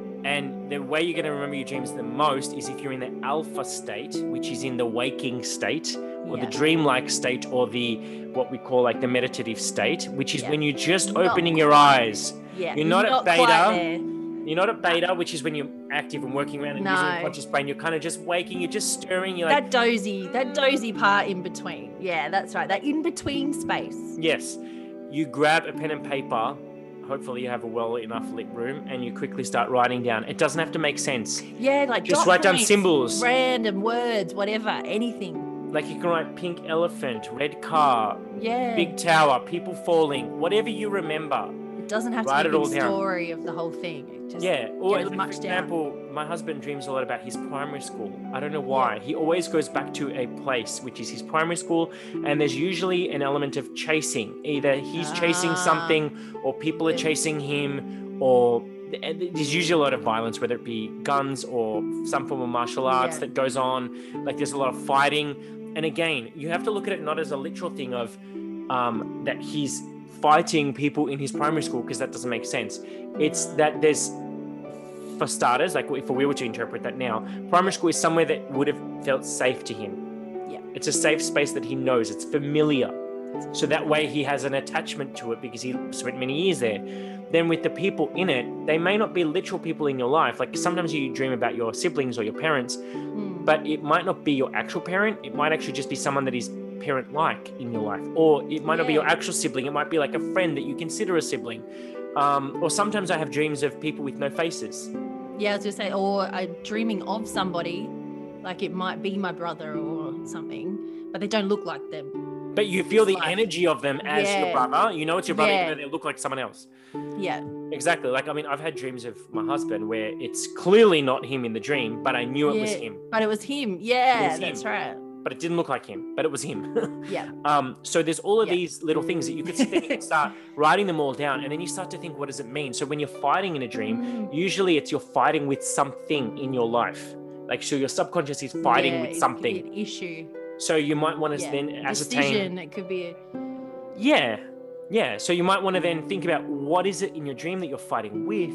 And the way you're going to remember your dreams the most is if you're in the alpha state, which is in the waking state, or Yeah. the dreamlike state, or the what we call like the meditative state, which is Yeah. when you're just Not opening your eyes. Yeah. You're not at quite beta. there. You're not at beta, which is when you're active and working around and using your No. conscious brain. You're kind of just waking. You're just stirring. You're like, That dozy, that dozy part in between. Yeah, that's right. That in between space. yes. You grab a pen and paper. Hopefully you have a well enough lit room, and you quickly start writing down. It doesn't have to make sense. Yeah, like Just dot write down points, symbols. random words, whatever, anything. Like you can write pink elephant, red car, Yeah. big tower, people falling, whatever you remember. It doesn't have write to it be a all big down. story of the whole thing. It just Yeah. Or goes like, much for down. example, my husband dreams a lot about his primary school. I don't know why. He always goes back to a place, which is his primary school, and there's usually an element of chasing. Either he's chasing Ah. something, or people are chasing him, or and there's usually a lot of violence, whether it be guns or some form of martial arts Yeah. that goes on. Like there's a lot of fighting. And again, you have to look at it not as a literal thing of um, that he's fighting people in his primary school, because that doesn't make sense. It's that there's, for starters, like if we were to interpret that now, primary school is somewhere that would have felt safe to him. Yeah. It's a safe space that he knows. It's familiar. So that way he has an attachment to it because he spent many years there. Then with the people in it, they may not be literal people in your life. Like sometimes you dream about your siblings or your parents, Mm. but it might not be your actual parent. It might actually just be someone that is parent-like in your life. Or it might not be your Yeah. actual sibling. It might be like a friend that you consider a sibling. Um, or sometimes I have dreams of people with no faces. Yeah, I was gonna say, or I'm dreaming of somebody, like it might be my brother or something, but they don't look like them. But you feel the Like- energy of them as your Yeah. brother. You know it's your brother, Yeah. even though they look like someone else. Yeah. Exactly. Like, I mean, I've had dreams of my husband where it's clearly not him in the dream, but I knew it was Yeah. him. But it was him. Yeah, It was that's him. right. But it didn't look like him, but it was him. Yeah. Um, so there's all of Yeah. these little things that you could sit there and you can start writing them all down, and then you start to think, what does it mean? So when you're fighting in a dream, Mm. usually it's you're fighting with something in your life. Like, so your subconscious is fighting Yeah, with it could something. be an issue. So you might want to Yeah. then ascertain. Decision. It could be. A, Yeah. Yeah. So you might want to then think about what is it in your dream that you're fighting with,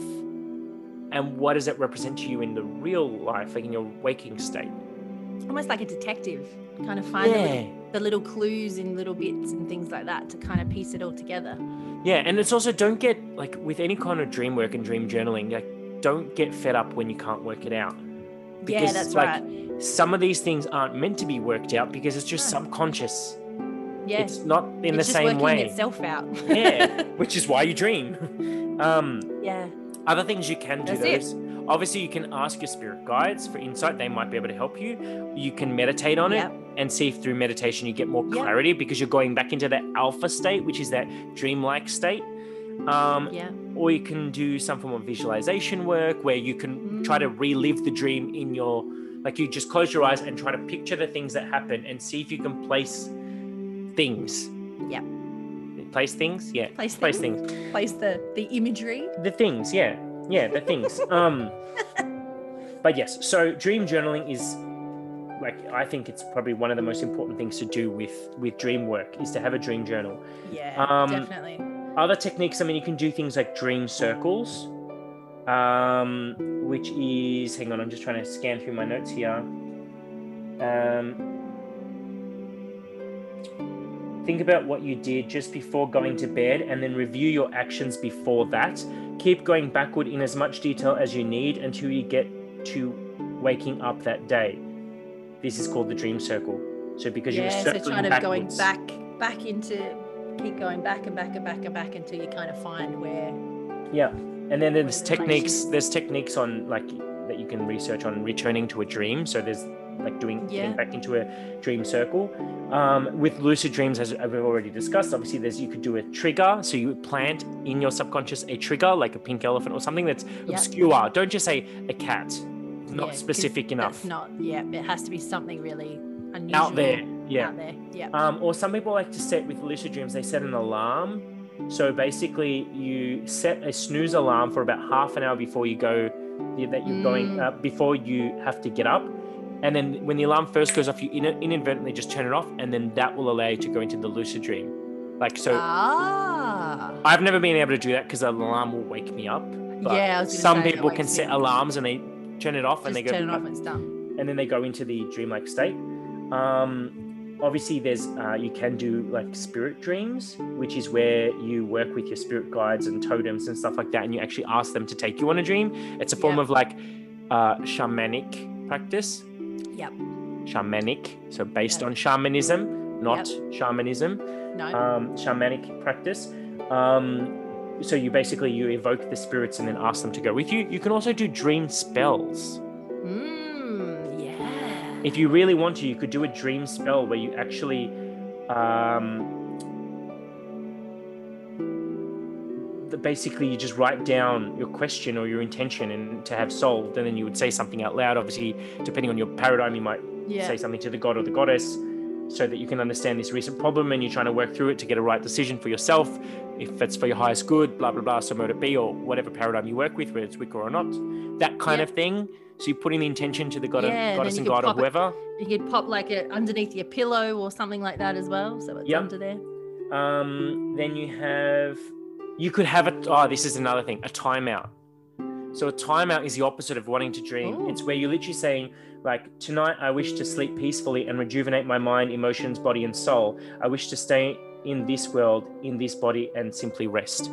and what does it represent to you in the real life, like in your waking state. almost like a detective, kind of find the, Yeah. little, the little clues in little bits and things like that to kind of piece it all together. Yeah. And it's also, don't get, like, with any kind of dream work and dream journaling, like, don't get fed up when you can't work it out. Yeah, that's like, right. some of these things aren't meant to be worked out because it's just No. subconscious. Yeah. It's not in It's the just same working way. itself out. Yeah, which is why you dream. Um, Yeah. other things you can do That's though it. is, obviously you can ask your spirit guides for insight. They might be able to help you. You can meditate on Yep. it and see if through meditation you get more Yep. clarity because you're going back into that alpha state, which is that dreamlike state. Um, Yeah. or you can do some form of visualization work where you can try to relive the dream in your, like you just close your eyes and try to picture the things that happen and see if you can place things. Yep. Place things? Yeah. Place Place things. things. Place the the imagery. The things, yeah. Yeah, the things. Um but yes, so dream journaling is, like, I think it's probably one of the most important things to do with with dream work is to have a dream journal. Yeah, Um, definitely. Other techniques, I mean, you can do things like dream circles, um, which is, hang on, I'm just trying to scan through my notes here. Um, think about what you did just before going to bed and then review your actions before that. Keep going backward in as much detail as you need until you get to waking up that day. This is called the dream circle. So because Yeah, you're so circling kind of going backwards. back back into keep going back and back and back and back until you kind of find where Yeah, and then there's the techniques. relation- There's techniques on like that you can research on returning to a dream. So there's like doing Yeah. getting back into a dream circle. Um, with lucid dreams, as I've already discussed, obviously there's you could do a trigger. So you would plant in your subconscious a trigger, like a pink elephant or something that's Yeah. obscure. Don't just say a cat. It's yeah, not 'cause specific enough. That's not. Yeah, it has to be something really unusual Out there. Yeah. Out there. Yeah. Um, or some people like to set with lucid dreams, they set an alarm. So basically, you set a snooze alarm for about half an hour before you go, that you're going, Mm. uh, before you have to get up. And then when the alarm first goes off, you in- inadvertently just turn it off, and then that will allow you to go into the lucid dream. Like, so Ah. I've never been able to do that because the alarm will wake me up. But Yeah, I was gonna some say, it people can wakes set me up. alarms and they turn it off Just and they go, turn it off and it's done. and then they go into the dreamlike state. Um, obviously, there's uh, you can do like spirit dreams, which is where you work with your spirit guides and totems and stuff like that, and you actually ask them to take you on a dream. It's a form Yep. of like uh, shamanic practice. Yep. Shamanic, so based Yep. on shamanism, not shamanism. No. Um, shamanic practice. Um, so you basically you evoke the spirits and then ask them to go with you. You can also do dream spells. Mm, yeah. If you really want to, you could do a dream spell where you actually um, the, basically you just write down your question or your intention and to have solved, and then you would say something out loud. Obviously, depending on your paradigm, you might Yeah. say something to the god or the goddess so that you can understand this recent problem and you're trying to work through it to get a right decision for yourself, if it's for your highest good, blah blah blah, so mote it be, or whatever paradigm you work with, whether it's Wicca or not, that kind Yeah. of thing. So you put in the intention to the god, Yeah, of, and goddess then and you could god or pop it- whoever. You could pop like it underneath your pillow or something like that as well, so it's Yep. under there. Um, then you have, you could have a, oh, this is another thing, a timeout. So a timeout is the opposite of wanting to dream. Ooh. It's where you're literally saying, like, tonight I wish to sleep peacefully and rejuvenate my mind, emotions, body, and soul. I wish to stay in this world, in this body, and simply rest.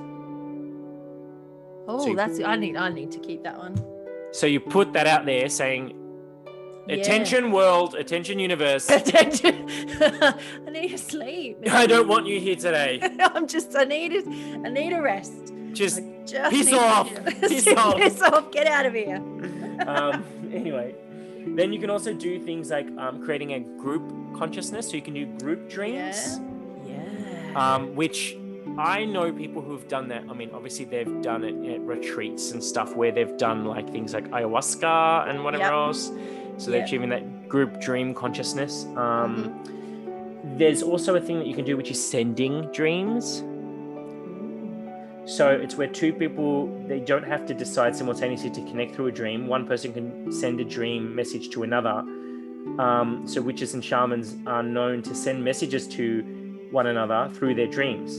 Oh, So you- that's I need I need to keep that one. So you put that out there saying, Yeah. attention world, attention universe, Attention. I need to sleep. I don't want you here today. I'm just I need it. I need a rest. Just, I just piss need to- off. Piss off. Piss off. Get out of here. um, anyway. Then you can also do things like um, creating a group consciousness. So you can do group dreams. Yeah. Um, which I know people who've done that. I mean, obviously they've done it at retreats and stuff where they've done like things like ayahuasca and whatever Yep. else. So they're Yep. achieving that group dream consciousness. Um, Mm-hmm. There's also a thing that you can do, which is sending dreams. So it's where two people, they don't have to decide simultaneously to connect through a dream. One person can send a dream message to another. Um, so witches and shamans are known to send messages to one another through their dreams.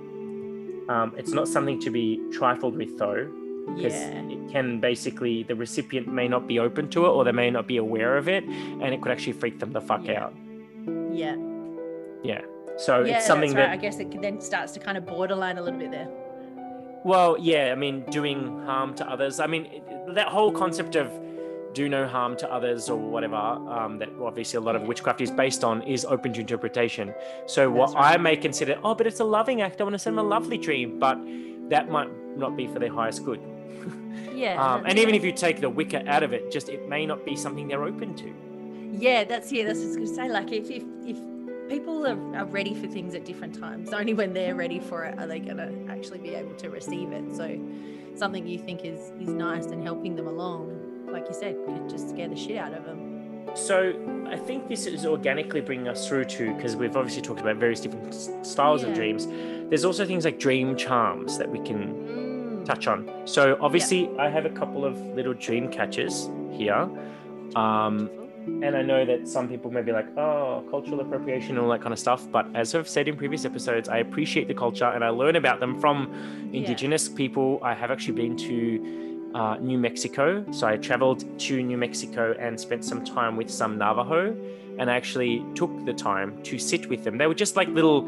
Um, it's not something to be trifled with, though, because Yeah. it can basically, the recipient may not be open to it or they may not be aware of it, and it could actually freak them the fuck Yeah. out. Yeah. Yeah. So Yeah, it's something that's right. that, I guess it then starts to kind of borderline a little bit there. well, yeah, I mean, doing harm to others. I mean, it- that whole concept of do no harm to others or whatever, um, that obviously a lot of witchcraft is based on, is open to interpretation. So what That's right. I may consider, oh, but it's a loving act, I want to send them a lovely dream, but that might not be for their highest good. Yeah. Um, that's and even right. if you take the Wicca out of it, just it may not be something they're open to. Yeah, that's yeah, that's what I was gonna say. Like if if, if people are, are ready for things at different times, only when they're ready for it are they gonna actually be able to receive it. So something you think is is nice and helping them along, like you said, could just scare the shit out of them. So I think this is organically bringing us through to, because we've obviously talked about various different s- styles Yeah. of dreams. There's also things like dream charms that we can Mm. touch on. So obviously I have a couple of little dream catchers here. Um, and I know that some people may be like, oh, cultural appropriation and all that kind of stuff. But as I've said in previous episodes, I appreciate the culture and I learn about them from Yeah. indigenous people. I have actually been to uh, New Mexico. So I traveled to New Mexico and spent some time with some Navajo. And I actually took the time to sit with them. They were just like little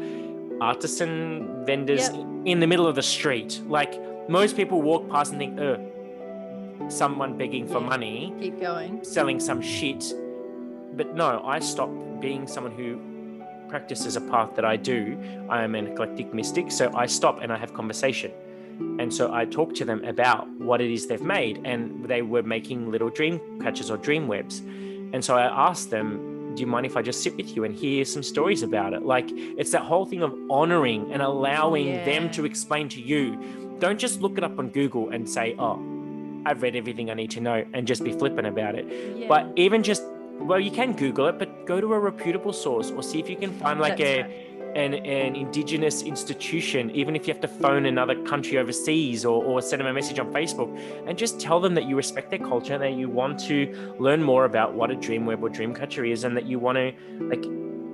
artisan vendors Yep. in the middle of the street. Like most people walk past and think, oh, someone begging for Yeah. money, Keep going. selling some shit. But no, I stopped being someone who practices a path that I do. I am an eclectic mystic, so I stop and I have conversation. And so I talk to them about what it is they've made, and they were making little dream catchers or dream webs. And so I asked them, do you mind if I just sit with you and hear some stories about it? Like, it's that whole thing of honoring and allowing Yeah. them to explain to you. Don't just look it up on Google and say, oh, I've read everything I need to know, and just be flippant about it. Yeah. But even just, well, you can Google it, but go to a reputable source or see if you can find like That's a, right. an, an indigenous institution, even if you have to phone another country overseas or, or send them a message on Facebook, and just tell them that you respect their culture, that you want to learn more about what a dream web or dream catcher is, and that you want to like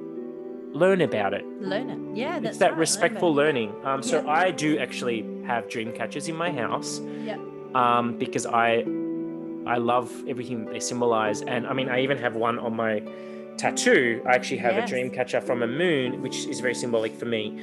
learn about it. Learn it. Yeah, that's it's that right. respectful Learn learning. Um, so Yeah. I do actually have dream catchers in my house. Yeah. Um, because I I love everything they symbolize, and I mean I even have one on my tattoo. I actually have Yes. a dream catcher from a moon, which is very symbolic for me.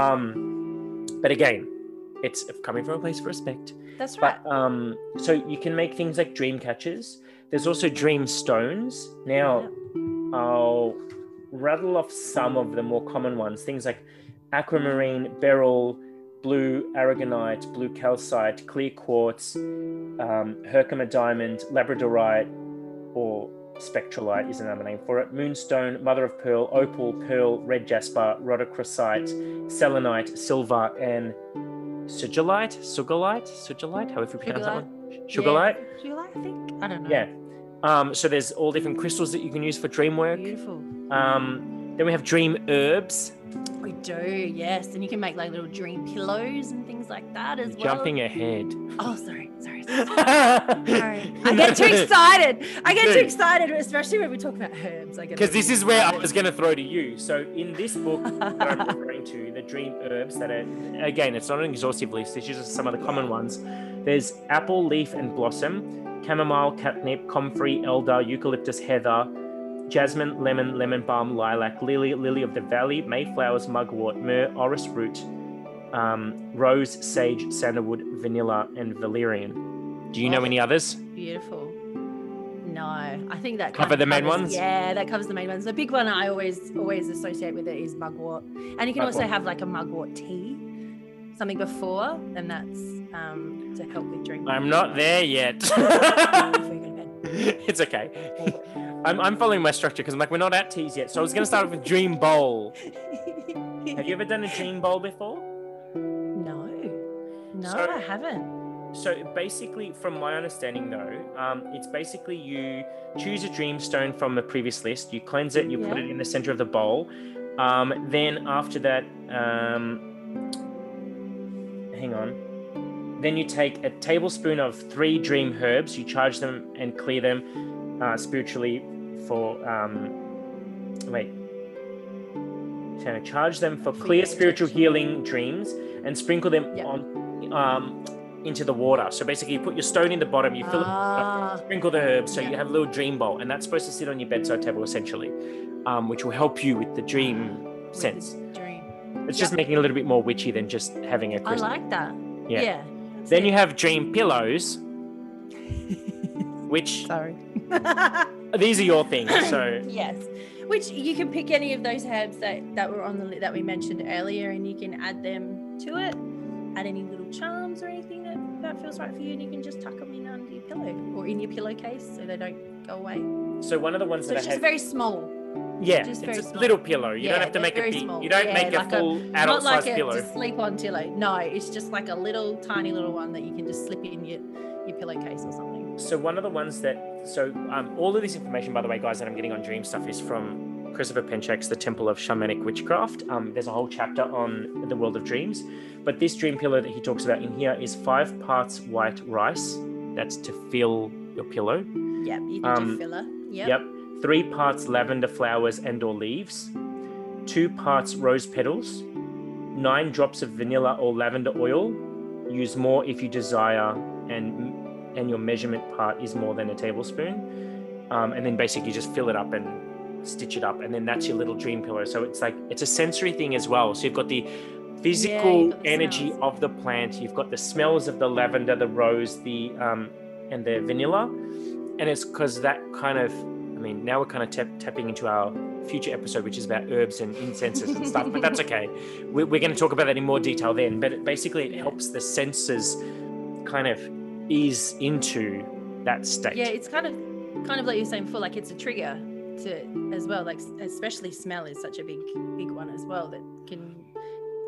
Um, but again, it's coming from a place of respect. That's right. But um, so you can make things like dream catchers. There's also dream stones. Now, I'll rattle off some of the more common ones. Things like aquamarine, beryl, blue aragonite, blue calcite, clear quartz, um, Herkimer diamond, labradorite, or spectralite is another name for it, moonstone, mother of pearl, opal, pearl, red jasper, rhodochrosite, selenite, silver, and sugilite, sugarlite, sugilite, however you pronounce that one. Sugarlight? Yeah. Sugarlight, I think. I don't know. Yeah. Um, so there's all different crystals that you can use for dream work. Beautiful. Um, then we have dream herbs. We do, yes. And you can make like little dream pillows and things like that as well. Jumping ahead. Oh, sorry, sorry. sorry. sorry. I get too excited. I get too excited, especially when we talk about herbs. I get Because this is where I was going to throw to you. So in this book that I'm referring to, the dream herbs that are, again, it's not an exhaustive list. It's just some of the common ones. There's apple, leaf, and blossom, chamomile, catnip, comfrey, elder, eucalyptus, heather, jasmine, lemon, lemon balm, lilac, lily, lily of the valley, mayflowers, mugwort, myrrh, orris root, um, rose, sage, sandalwood, vanilla, and valerian. Do you know Oh. any others? Beautiful. No, I think that Cover kind of the main covers- ones? Yeah, that covers the main ones. The big one I always always associate with it is mugwort, and you can also Mugwort. have like a mugwort tea, something before, and that's um, to help with dream. I'm not there yet. Before you go to bed. It's okay. I'm, I'm following my structure because I'm like, we're not at teas yet. So I was going to start with dream bowl. Have you ever done a dream bowl before? No, no, So- I haven't. So basically, from my understanding though, um, it's basically you choose a dream stone from the previous list, you cleanse it, you put Yeah. it in the center of the bowl. Um, then after that, um, hang on. Then you take a tablespoon of three dream herbs, you charge them and clear them uh, spiritually for, um, wait. So charge them for clear spiritual healing dreams and sprinkle them Yeah. on um, into the water. So basically you put your stone in the bottom, you fill Ah. it, sprinkle the herbs, so Yeah. you have a little dream bowl, and that's supposed to sit on your bedside table essentially, um, which will help you with the dream With sense. the dream. It's just making it a little bit more witchy than just having a I crystal. like that. Yeah. Yeah. that's Then it. you have dream pillows, which Sorry. these are your things. So Yes, which you can pick any of those herbs that, that were on the li- that we mentioned earlier, and you can add them to it. Add any little charms or anything that, that feels right for you, and you can just tuck them in under your pillow or in your pillowcase so they don't go away. so one of the ones So that it's I just had, very small, yeah, just it's very a small. little pillow. You Yeah, don't have to they're make a very big. small. You don't Yeah, make a like a- full not adult like size a pillow. to sleep on pillow. No, it's just like a little tiny little one that you can just slip in your your pillowcase or something. So one of the ones that, so um, all of this information, by the way, guys, that I'm getting on dream stuff is from Christopher Penchak's The Temple of Shamanic Witchcraft. Um, there's a whole chapter on the world of dreams, but this dream pillow that he talks about in here is five parts white rice. That's to fill your pillow. Yep, you need Um, your filler. Yep. Yep. Three parts lavender flowers and or leaves. Two parts rose petals. Nine drops of vanilla or lavender oil. Use more if you desire, and and your measurement part is more than a tablespoon. Um, and then basically just fill it up and stitch it up, and then that's your little dream pillow. So it's like it's a sensory thing as well. So you've got the physical you've got the energy smells. of the plant. You've got the smells of the lavender, the rose, the um, and the vanilla, and it's because that kind of. I mean, now we're kind of tap, tapping into our future episode, which is about herbs and incenses and stuff, but that's okay. We're, we're going to talk about that in more detail then. But it, basically, it helps the senses kind of ease into that state. Yeah, it's kind of kind of like you were saying before, like it's a trigger to as well. Like especially smell is such a big big one as well that can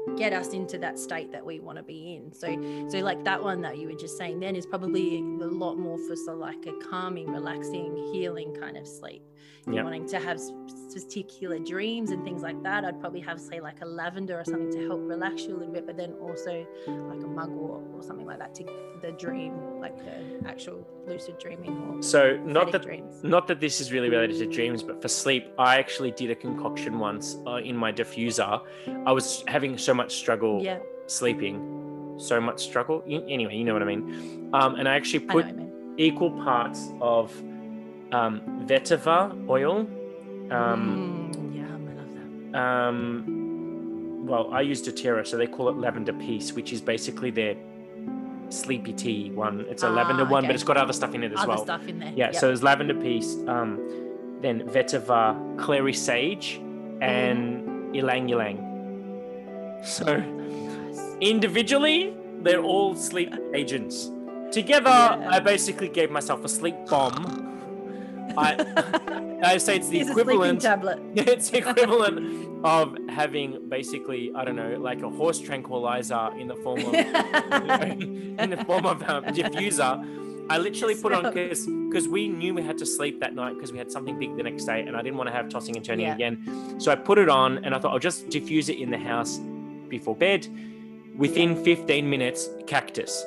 get us into that state that we want to be in. So, so like that one that you were just saying then is probably a lot more for so like a calming, relaxing, healing kind of sleep. You're Yep. wanting to have s- particular dreams and things like that. I'd probably have say like a lavender or something to help relax you a little bit, but then also like a mugwort or something like that to the dream, like the actual lucid dreaming or So not prophetic that dreams. not that this is really related to dreams, but for sleep, I actually did a concoction once uh, in my diffuser. I was having so much struggle Yeah, sleeping, so much struggle. Y- Anyway, you know what I mean. Um, and I actually I know put what I mean. equal parts of um, vetiver oil. Um, Mm, yum, I love that. um, well, I use doTERRA, so they call it lavender peace, which is basically their sleepy tea one. It's a Ah, lavender one, but okay. it's got other stuff in it as Other well. stuff in there. Yeah, Yep. so there's lavender peace, um, then vetiver, clary sage, and ylang ylang. So Nice. individually, they're all sleep agents. Together, Yeah. I basically gave myself a sleep bomb. I I say it's the Here's a sleeping equivalent. tablet. It's the equivalent of having basically, I don't know, like a horse tranquilizer in the form of in the form of a diffuser. I literally put on because because we knew we had to sleep that night because we had something big the next day, and I didn't want to have tossing and turning Yeah. again. So I put it on, and I thought I'll just diffuse it in the house before bed. Within fifteen minutes, cactus,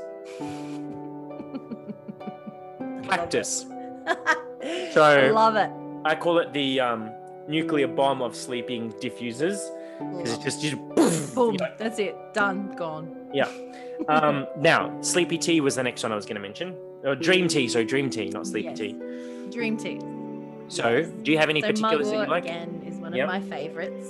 cactus. I So love it. I call it the um, nuclear bomb of sleeping diffusers because it's just, just Boom. you know. That's it. Done. Gone. Yeah. Um, now, sleepy tea was the next one I was going to mention. Or dream tea, so dream tea, not sleepy Yes. tea. Dream tea. So, Yes. do you have any So particulars that you mugwort like? again is one Yep. of my favorites.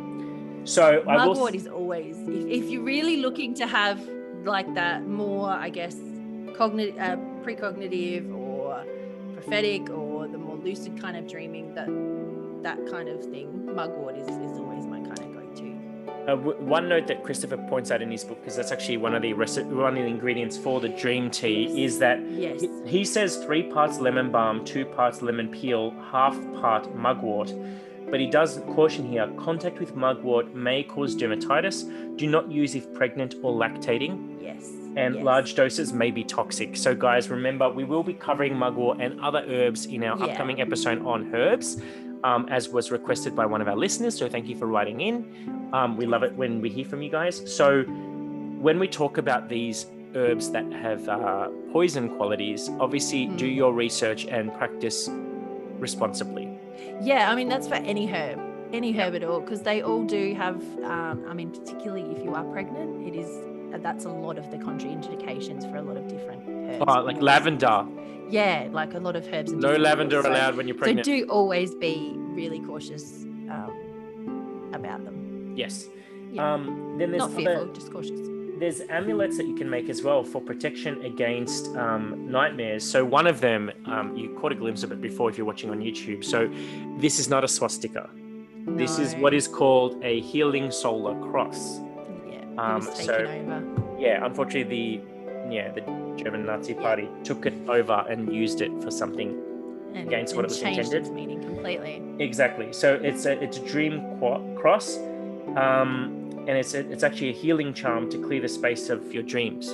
So, I will. Mugwort is always, if, if you're really looking to have like that more, I guess, cognitive, uh, precognitive or prophetic or the more lucid kind of dreaming, that that kind of thing, mugwort is, is always my kind of go-to. Uh, w- one note that Christopher points out in his book, because that's actually one of the reci- one of the ingredients for the dream tea, is that Yes. he, he says three parts lemon balm, two parts lemon peel, half part mugwort. But he does caution here: contact with mugwort may cause dermatitis. Do not use if pregnant or lactating. Yes. And yes. large doses may be toxic. So, guys, remember, we will be covering mugwort and other herbs in our Yeah. upcoming episode on herbs, um, as was requested by one of our listeners. So, thank you for writing in. Um, we love it when we hear from you guys. So, when we talk about these herbs that have uh, poison qualities, obviously Mm. do your research and practice responsibly. Yeah, I mean, that's for any herb, any herb at all, because they all do have, um, I mean, particularly if you are pregnant, it is, that's a lot of the contraindications for a lot of different herbs. Oh, like lavender. Yeah, like a lot of herbs. And No different lavender oils. So- allowed when you're So pregnant. do always be really cautious um, about them. Yes. Yeah. Um, then there's Not other, fearful, just cautious. there's amulets that you can make as well for protection against um, nightmares. So one of them, um, you caught a glimpse of it before if you're watching on YouTube. So this is not a swastika. This is No. what is called a healing solar cross. Yeah, it um, was taken so- over. Yeah, unfortunately, the yeah the German Nazi Party took it over and used it for something. And, against what and it was changed intended. its meaning completely. Exactly. So it's a it's a dream qu- cross, um, and it's a, it's actually a healing charm to clear the space of your dreams.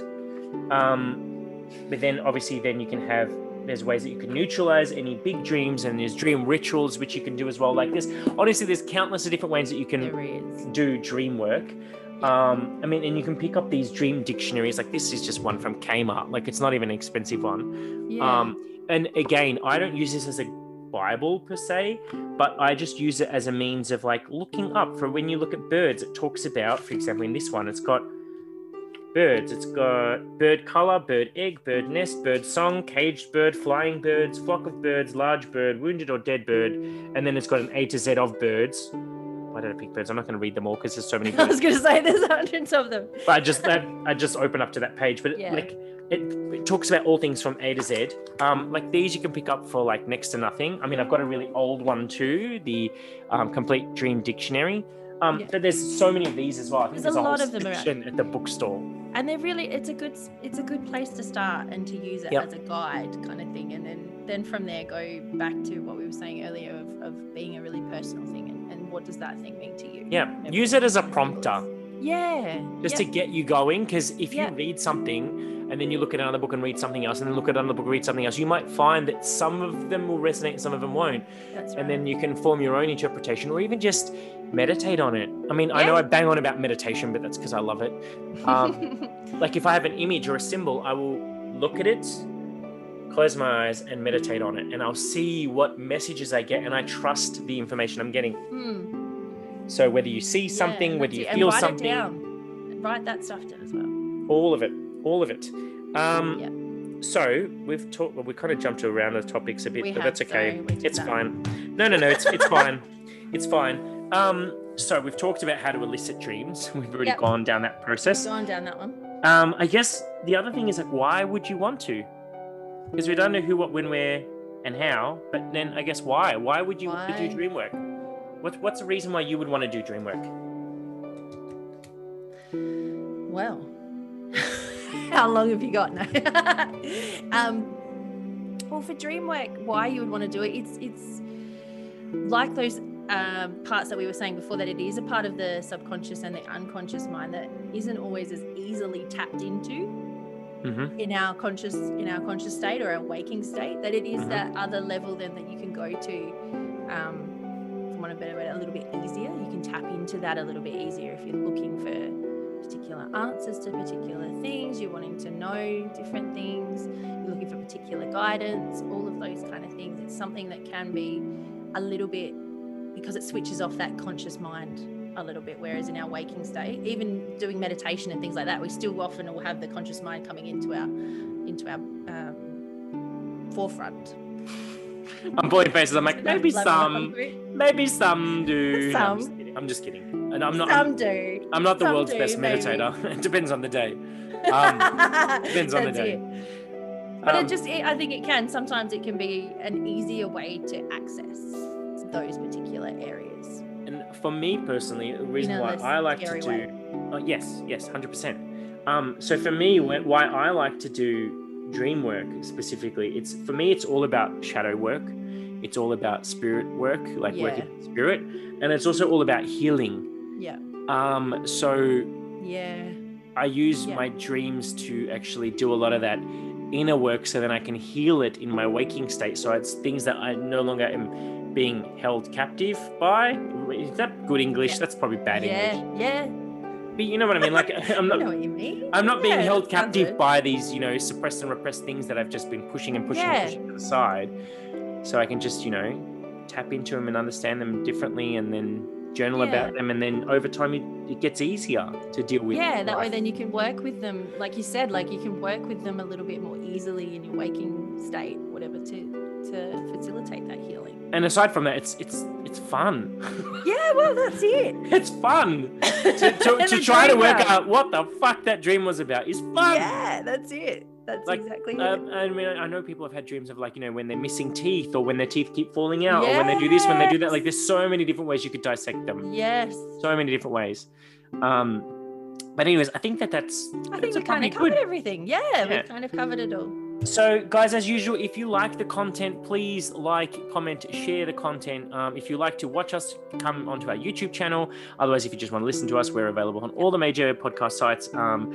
Um, but then obviously then you can have there's ways that you can neutralize any big dreams, and there's dream rituals which you can do as well. Like this, honestly, there's countless of different ways that you can There is. do dream work. Um, I mean, and you can pick up these dream dictionaries. Like this is just one from Kmart. Like it's not even an expensive one. Yeah. Um, and again, I don't use this as a Bible per se, but I just use it as a means of like looking up for when you look at birds. It talks about, for example, in this one, it's got birds. It's got bird color, bird egg, bird nest, bird song, caged bird, flying birds, flock of birds, large bird, wounded or dead bird, and then it's got an A to Z of birds. Why did I pick birds? I'm not going to read them all because there's so many I birds. was going to say there's hundreds of them. But I just that I just open up to that page, but it, Yeah. like it, it talks about all things from A to Z. Um, like these you can pick up for like next to nothing. I mean, I've got a really old one too, the um, Complete Dream Dictionary. Um, Yeah. But there's so many of these as well. I think There's there's, a a lot whole of them around. section at the bookstore. And they're really, it's a good, it's a good place to start and to use it Yep. as a guide kind of thing. And then, then from there, go back to what we were saying earlier of, of being a really personal thing. And, and what does that thing mean to you? Yeah, use it as a prompter. Yeah. Just yep. to get you going. Because if you Yep. read something and then you look at another book and read something else, and then look at another book and read something else, you might find that some of them will resonate and some of them won't. That's right. And then you can form your own interpretation, or even just meditate on it. I mean, I Yeah. know I bang on about meditation, but that's because I love it. Um, like if I have an image or a symbol, I will look at it, close my eyes and meditate on it, and I'll see what messages I get, and I trust the information I'm getting. Mm. So whether you see something, Yeah, whether that's you it. And feel write something, it down. Write that stuff down as well. all of it, all of it. Um, Yeah. So we've talked. Well, we kind of jumped around the topics a bit, We but have, that's okay. sorry, we did It's that. fine. No, no, no. It's it's fine. It's fine. Um, so we've talked about how to elicit dreams. We've already Yep. gone down that process. Going down that one. Um, I guess the other thing is like, why would you want to? Because we don't know who, what, when, where, and how. But then I guess why? Why would you want to Why? do dream work? What's what's the reason why you would want to do dream work? Well, how long have you got now? um, well, for dream work, why you would want to do it? It's it's like those um, parts that we were saying before, that it is a part of the subconscious and the unconscious mind that isn't always as easily tapped into Mm-hmm. in our conscious in our conscious state or our waking state. That it is Mhm. that other level then that you can go to. Um, for want of a better word, a little bit easier. You can tap into that a little bit easier if you're looking for particular answers to particular things, you're wanting to know different things, you're looking for particular guidance, all of those kind of things. It's something that can be a little bit, because it switches off that conscious mind a little bit, whereas in our waking state, even doing meditation and things like that, we still often will have the conscious mind coming into our into our um, forefront. I'm pulling faces. I'm like, So maybe don't some, blame me. maybe some do. No, I'm Some. just kidding. I'm just kidding. And I'm not. Some I'm, do. I'm not the Some world's do, best maybe. meditator. It depends on the day. Um, depends on the That's day. it. But Um, it just, it, I think it can, sometimes it can be an easier way to access those particular areas. And for me personally, the reason In a why less I like to scary do, way. oh, yes, yes, one hundred percent. Um, so for me, when, why I like to do dream work specifically, it's for me, it's all about shadow work. It's all about spirit work, like Yeah. working with spirit, and it's also all about healing. Yeah. Um, so Yeah. I use Yeah. my dreams to actually do a lot of that inner work, so then I can heal it in my waking state. So it's things that I no longer am being held captive by. Is that good English? Yeah. That's probably bad Yeah. English. Yeah. But you know what I mean? Like I'm I not, know what you mean. I'm not being Yeah, held that sounds captive good. by these, you know, suppressed and repressed things that I've just been pushing and pushing Yeah. and pushing to the side. So I can just, you know, tap into them and understand them differently, and then journal Yeah. about them, and then over time it, it gets easier to deal with. Yeah, that way life. then you can work with them, like you said, like you can work with them a little bit more easily in your waking state, whatever, to to facilitate that healing. And aside from that, it's it's it's fun. Yeah, well, that's it. It's fun to, to, And to the try to dream work work. out what the fuck that dream was about. Is fun. Yeah, that's it. That's Like, exactly it. Um, I mean, I know people have had dreams of, like, you know, when they're missing teeth, or when their teeth keep falling out, or when they do this, when they do that. Like, there's so many different ways you could dissect them. Yes. So many different ways. Um, but anyways, I think that that's. I that's think we kind probably of covered good. everything. Yeah, Yeah. we've kind of covered it all. So, guys, as usual, if you like the content, please like, comment, share the content. Um, if you like to watch us, come onto our YouTube channel. Otherwise, if you just want to listen to us, we're available on all the major podcast sites. Um,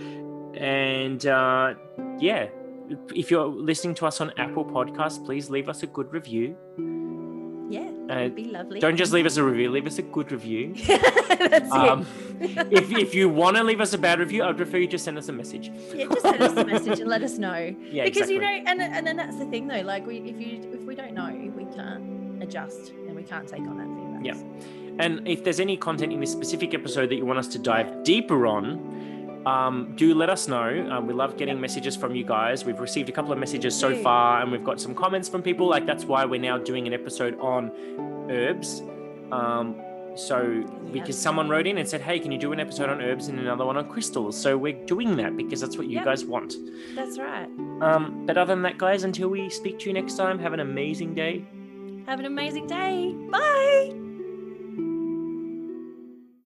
and uh, yeah, if you're listening to us on Apple Podcasts, please leave us a good review. Yeah, that Uh, would be lovely. Don't just leave us a review, leave us a good review. That's Um, it. if, if you want to leave us a bad review, I'd prefer you just send us a message. Yeah, just send us a message and let us know. Yeah, Because exactly. you know, and and then that's the thing though. Like, we if you if we don't know, we can't adjust and we can't take on that feedback. Yeah. And if there's any content in this specific episode that you want us to dive deeper on, um, do let us know. Um, we love getting Yep. messages from you guys. We've received a couple of messages so do. far, and we've got some comments from people. Like, that's why we're now doing an episode on herbs. Um, so because someone wrote in and said, hey, can you do an episode on herbs and another one on crystals? So we're doing that because that's what you Yep. guys want. That's right. Um, but other than that, guys, until we speak to you next time, have an amazing day. Have an amazing day. Bye.